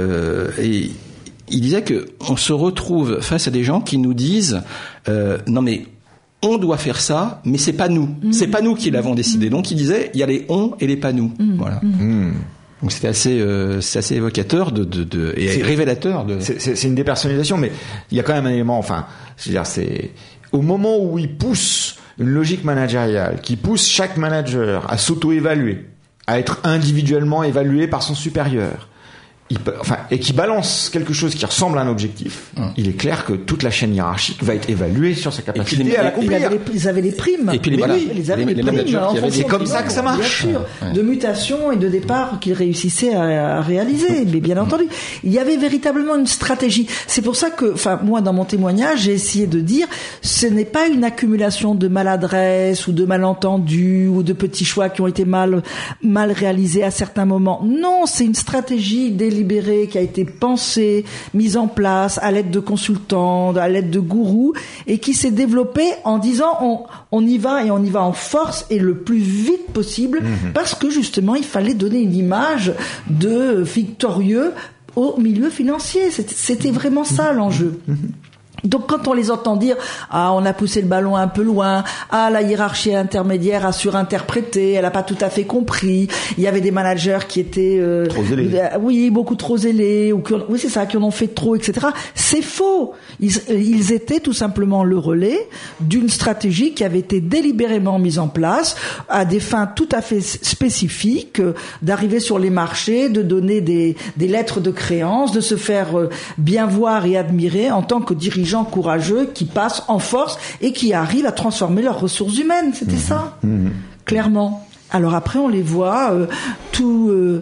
il disait que on se retrouve face à des gens qui nous disent non mais on doit faire ça, mais c'est pas nous. C'est pas nous qui l'avons décidé. Donc il disait, il y a les on et les pas nous. Voilà. Donc c'était assez évocateur et révélateur de. C'est une dépersonnalisation, mais il y a quand même un élément. Enfin, je veux dire, c'est au moment où il pousse une logique managériale qui pousse chaque manager à s'auto-évaluer, à être individuellement évalué par son supérieur. Et qui balance quelque chose qui ressemble à un objectif, il est clair que toute la chaîne hiérarchique va être évaluée sur sa capacité à l'accomplir. Ils avaient les primes. Et puis les primes. C'est comme ça que ça marche. Bien sûr, de mutation et de départ qu'ils réussissaient à réaliser. Mais bien entendu, il y avait véritablement une stratégie. C'est pour ça que, moi, dans mon témoignage, j'ai essayé de dire, ce n'est pas une accumulation de maladresse ou de malentendus ou de petits choix qui ont été mal réalisés à certains moments. Non, c'est une stratégie délibérée qui a été pensée, mise en place à l'aide de consultants, à l'aide de gourous, et qui s'est développée en disant on y va et on y va en force et le plus vite possible, parce que justement il fallait donner une image de victorieux au milieu financier. C'était vraiment ça l'enjeu. Donc quand on les entend dire on a poussé le ballon un peu loin, la hiérarchie intermédiaire a surinterprété, elle a pas tout à fait compris, il y avait des managers qui étaient trop zélés. Oui, beaucoup trop zélés, ou qui en ont fait trop, etc. C'est faux. Ils étaient tout simplement le relais d'une stratégie qui avait été délibérément mise en place à des fins tout à fait spécifiques, d'arriver sur les marchés, de donner des lettres de créance, de se faire bien voir et admirer en tant que dirigeant courageux qui passent en force et qui arrivent à transformer leurs ressources humaines. C'était ça, clairement. Alors après, on les voit tout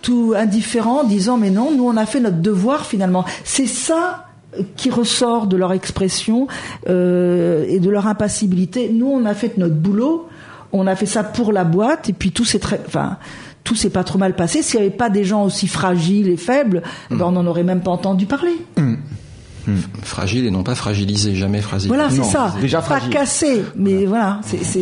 tout indifférents, disant mais non, nous on a fait notre devoir finalement. C'est ça qui ressort de leur expression et de leur impassibilité. Nous on a fait notre boulot, on a fait ça pour la boîte, et puis tout s'est pas trop mal passé. S'il n'y avait pas des gens aussi fragiles et faibles, ben on n'en aurait même pas entendu parler. Fragile et non pas fragilisé, jamais fragilisé. Voilà, c'est ça. Déjà pas fragile. cassé, mais voilà.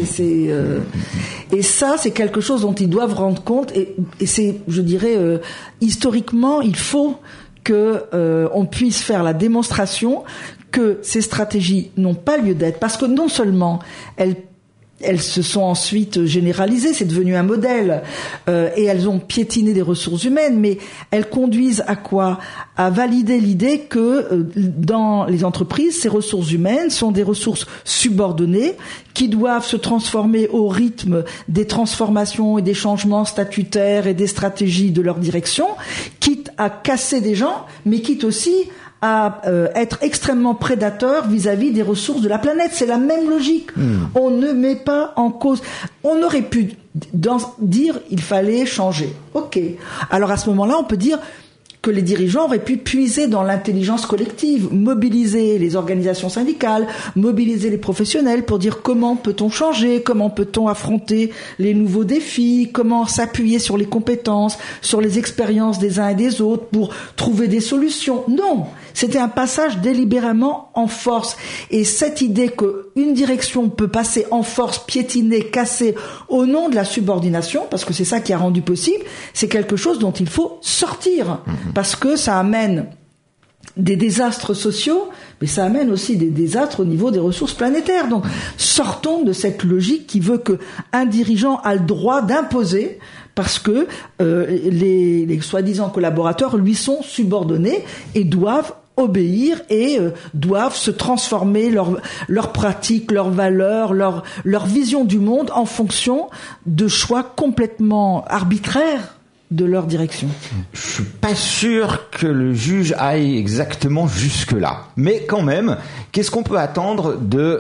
Et ça, c'est quelque chose dont ils doivent rendre compte. Et c'est, je dirais, historiquement, il faut que on puisse faire la démonstration que ces stratégies n'ont pas lieu d'être, parce que non seulement elles se sont ensuite généralisées, c'est devenu un modèle, et elles ont piétiné des ressources humaines, mais elles conduisent à quoi ? À valider l'idée que dans les entreprises, ces ressources humaines sont des ressources subordonnées qui doivent se transformer au rythme des transformations et des changements statutaires et des stratégies de leur direction, quitte à casser des gens, mais quitte aussi à être extrêmement prédateur vis-à-vis des ressources de la planète. C'est la même logique. On ne met pas en cause. On aurait pu dire il fallait changer. Ok. Alors à ce moment-là, on peut dire que les dirigeants auraient pu puiser dans l'intelligence collective, mobiliser les organisations syndicales, mobiliser les professionnels pour dire comment peut-on changer, comment peut-on affronter les nouveaux défis, comment s'appuyer sur les compétences, sur les expériences des uns et des autres pour trouver des solutions. Non, c'était un passage délibérément en force. Et cette idée qu'une direction peut passer en force, piétiner, casser au nom de la subordination, parce que c'est ça qui a rendu possible, c'est quelque chose dont il faut sortir. Parce que ça amène des désastres sociaux, mais ça amène aussi des désastres au niveau des ressources planétaires. Donc, sortons de cette logique qui veut qu'un dirigeant a le droit d'imposer parce que les soi-disant collaborateurs lui sont subordonnés et doivent obéir et doivent se transformer leurs pratiques, leurs valeurs, leur vision du monde en fonction de choix complètement arbitraires de leur direction. Je suis pas sûr que le juge aille exactement jusque-là. Mais quand même, qu'est-ce qu'on peut attendre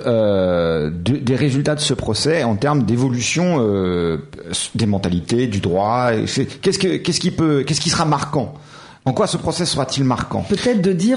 des résultats de ce procès en termes d'évolution des mentalités, du droit? Qu'est-ce qui sera marquant? En quoi ce procès sera-t-il marquant? Peut-être de dire,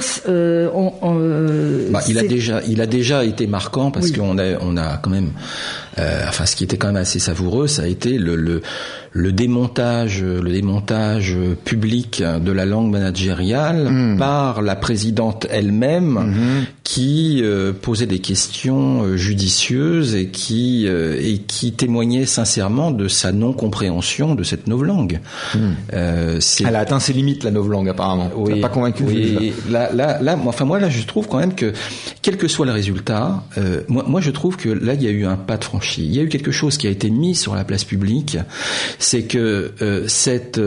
il a déjà été marquant parce qu'on a quand même, ce qui était quand même assez savoureux, ça a été le démontage public de la langue managériale par la présidente elle-même qui posait des questions judicieuses et qui témoignait sincèrement de sa non-compréhension de cette novlangue. Elle a atteint ses limites, la novlangue, apparemment. Oui, ça n'a pas convaincu le juge. Là, je trouve quand même que, quel que soit le résultat, moi, je trouve que là, il y a eu un pas de franchi. Il y a eu quelque chose qui a été mis sur la place publique, c'est que cette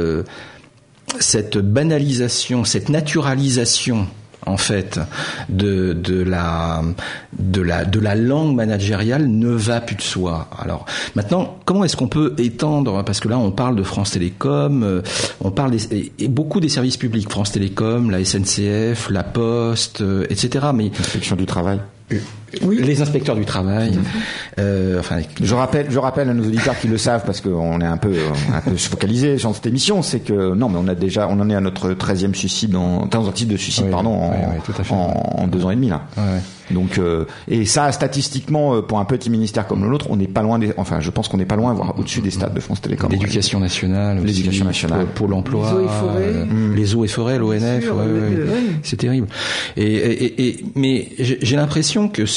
banalisation, cette naturalisation en fait de la langue managériale ne va plus de soi. Alors maintenant, comment est-ce qu'on peut étendre, parce que là on parle de France Télécom, on parle beaucoup des services publics, France Télécom, la SNCF, la Poste, etc. Mais l'inspection du travail. Oui. Les inspecteurs du travail. Je rappelle à nos auditeurs qui le savent parce qu'on est un peu focalisé sur cette émission, c'est que non, mais on en est à notre 13e suicide tentative de suicide, en 2 ans et demi là. Ouais. Donc et ça statistiquement pour un petit ministère comme le nôtre, on n'est pas loin je pense qu'on n'est pas loin, voire au-dessus des stades de France Télécom. L'éducation nationale, Pôle emploi, les eaux et forêts, l'ONF, c'est terrible. Mais j'ai l'impression que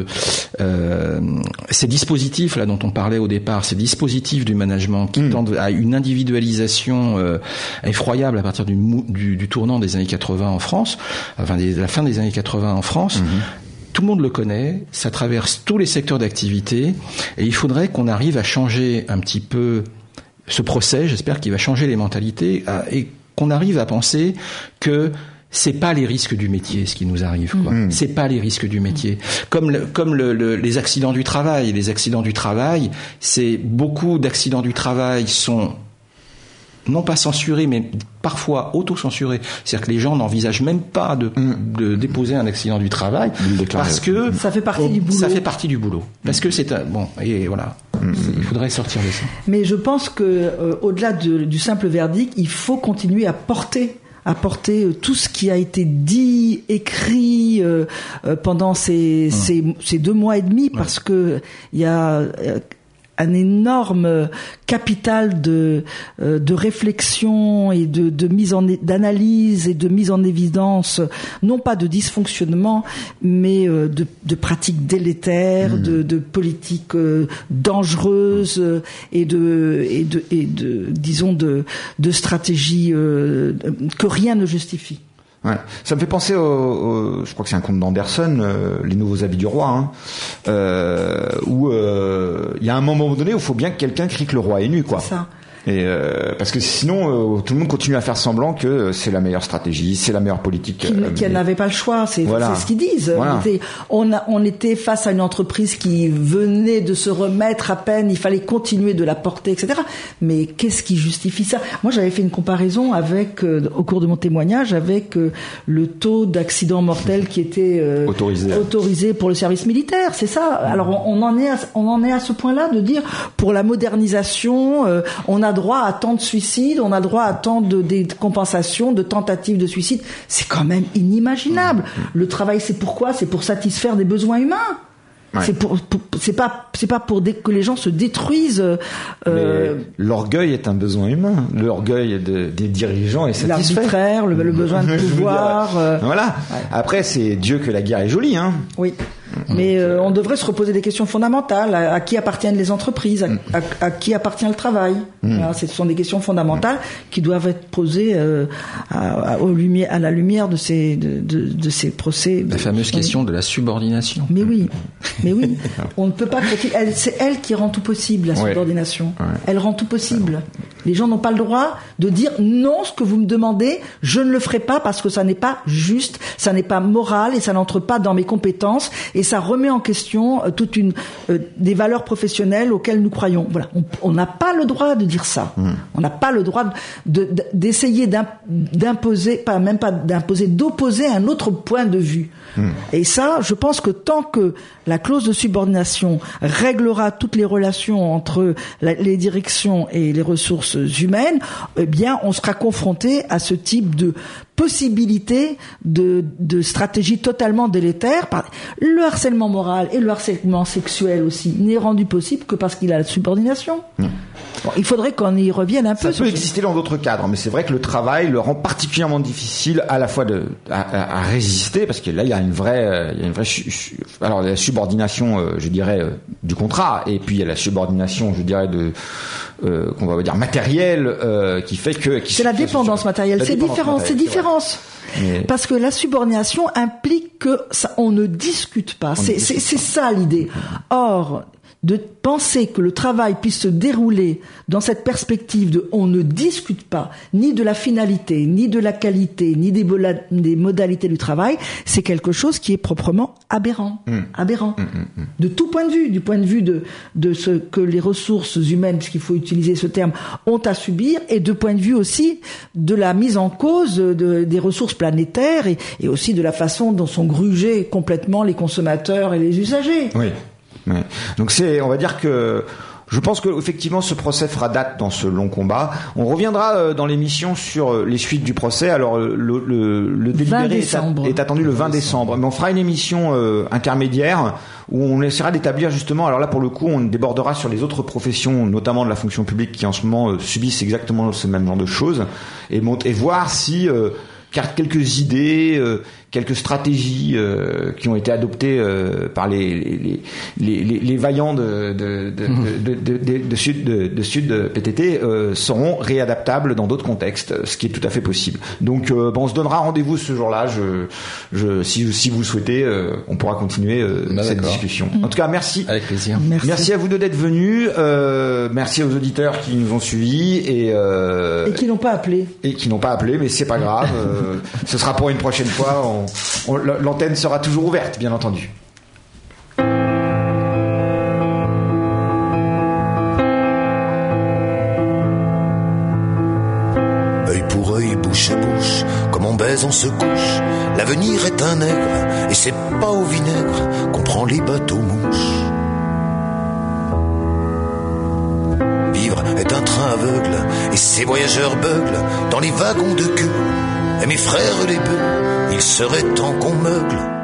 ces dispositifs là dont on parlait au départ, ces dispositifs du management qui tendent à une individualisation effroyable à partir du tournant des années 80 en France, la fin des années 80 en France. Tout le monde le connaît, ça traverse tous les secteurs d'activité et il faudrait qu'on arrive à changer un petit peu ce procès, j'espère qu'il va changer les mentalités et qu'on arrive à penser que c'est pas les risques du métier ce qui nous arrive, quoi. C'est pas les risques du métier. Comme les accidents du travail. Les accidents du travail, beaucoup d'accidents du travail sont non pas censurés, mais parfois auto-censurés. C'est-à-dire que les gens n'envisagent même pas de déposer un accident du travail parce que ça fait partie du boulot. Ça fait partie du boulot. Parce que et voilà. Il faudrait sortir de ça. Mais je pense que au-delà du simple verdict, il faut continuer à porter tout ce qui a été dit, écrit pendant ces 2 mois et demi, parce que il y a un énorme capital de réflexion et d'analyse et de mise en évidence, non pas de dysfonctionnement, mais de pratiques délétères, de politiques dangereuses et disons de stratégies que rien ne justifie. Ouais. Ça me fait penser je crois que c'est un conte d'Anderson, Les Nouveaux Habits du Roi, où il y a un moment donné où il faut bien que quelqu'un crie que le roi est nu, quoi. C'est ça. Et parce que sinon tout le monde continue à faire semblant que c'est la meilleure stratégie, c'est la meilleure politique. Qu'elle n'avait pas le choix, c'est ce qu'ils disent. Voilà. On était face à une entreprise qui venait de se remettre à peine, il fallait continuer de la porter, etc. Mais qu'est-ce qui justifie ça? Moi, j'avais fait une comparaison au cours de mon témoignage avec le taux d'accidents mortels qui était autorisé pour le service militaire. C'est ça. Alors on en est à ce point-là de dire pour la modernisation, on a droit à tant de suicides, on a droit à tant de compensations, de tentatives de suicide. C'est quand même inimaginable. Le travail, c'est pourquoi? C'est pour satisfaire des besoins humains. Ouais. C'est pas pour que les gens se détruisent. L'orgueil est un besoin humain. L'orgueil des dirigeants est satisfait. L'arbitraire, le besoin de pouvoir. Voilà. Ouais. Après, c'est Dieu que la guerre est jolie, hein. Oui. Mais on devrait se reposer des questions fondamentales. À qui appartiennent les entreprises? À qui appartient le travail? Voilà, ce sont des questions fondamentales qui doivent être posées à la lumière de ces procès. La fameuse question de la subordination. Mais oui. On ne peut pas continuer. C'est elle qui rend tout possible, la subordination. Ouais. Elle rend tout possible. Les gens n'ont pas le droit de dire non, ce que vous me demandez, je ne le ferai pas parce que ça n'est pas juste, ça n'est pas moral et ça n'entre pas dans mes compétences. Et ça remet en question des valeurs professionnelles auxquelles nous croyons. Voilà, on n'a pas le droit de dire ça. On n'a pas le droit d'essayer d'imposer, d'opposer un autre point de vue. Et ça, je pense que tant que la clause de subordination réglera toutes les relations entre les directions et les ressources humaines, eh bien, on sera confronté à ce type de possibilité de stratégie totalement délétère. Le harcèlement moral et le harcèlement sexuel aussi n'est rendu possible que parce qu'il a la subordination. Bon, il faudrait qu'on y revienne un peu. Ça peut exister dans d'autres cadres, mais c'est vrai que le travail le rend particulièrement difficile à la fois à résister, parce que là il y a une vraie alors la subordination, je dirais, du contrat, et puis il y a la subordination, je dirais, qu'on va dire matérielle, qui fait que c'est la dépendance matérielle. C'est différent. Mais... Parce que la subordination implique que on ne discute pas. C'est ça l'idée. Or, de penser que le travail puisse se dérouler dans cette perspective de on ne discute pas ni de la finalité, ni de la qualité, ni des modalités du travail, c'est quelque chose qui est proprement aberrant. De tout point de vue, du point de vue de ce que les ressources humaines, puisqu'il faut utiliser ce terme, ont à subir, et de point de vue aussi de la mise en cause des ressources planétaires et aussi de la façon dont sont grugés complètement les consommateurs et les usagers. Oui. Ouais. Donc on va dire que je pense que effectivement ce procès fera date dans ce long combat. On reviendra dans l'émission sur les suites du procès. Alors le délibéré est attendu le 20 décembre, mais on fera une émission intermédiaire où on essaiera d'établir justement. Alors là pour le coup, on débordera sur les autres professions, notamment de la fonction publique, qui en ce moment subissent exactement ce même genre de choses, et voir si quelques idées, quelques stratégies qui ont été adoptées par les vaillants de Sud PTT seront réadaptables dans d'autres contextes, ce qui est tout à fait possible. Donc on se donnera rendez-vous ce jour-là. Si vous le souhaitez, on pourra continuer cette discussion. En tout cas, merci. Avec plaisir. Merci à vous deux d'être venus. Merci aux auditeurs qui nous ont suivis et qui n'ont pas appelé. Mais c'est pas grave. Ce sera pour une prochaine fois. L'antenne sera toujours ouverte, bien entendu. Œil pour œil, bouche à bouche, comme on baise, on se couche. L'avenir est un nègre, et c'est pas au vinaigre qu'on prend les bateaux mouches. et ces voyageurs beuglent dans les wagons de queue. Et mes frères les bœufs, il serait temps qu'on meugle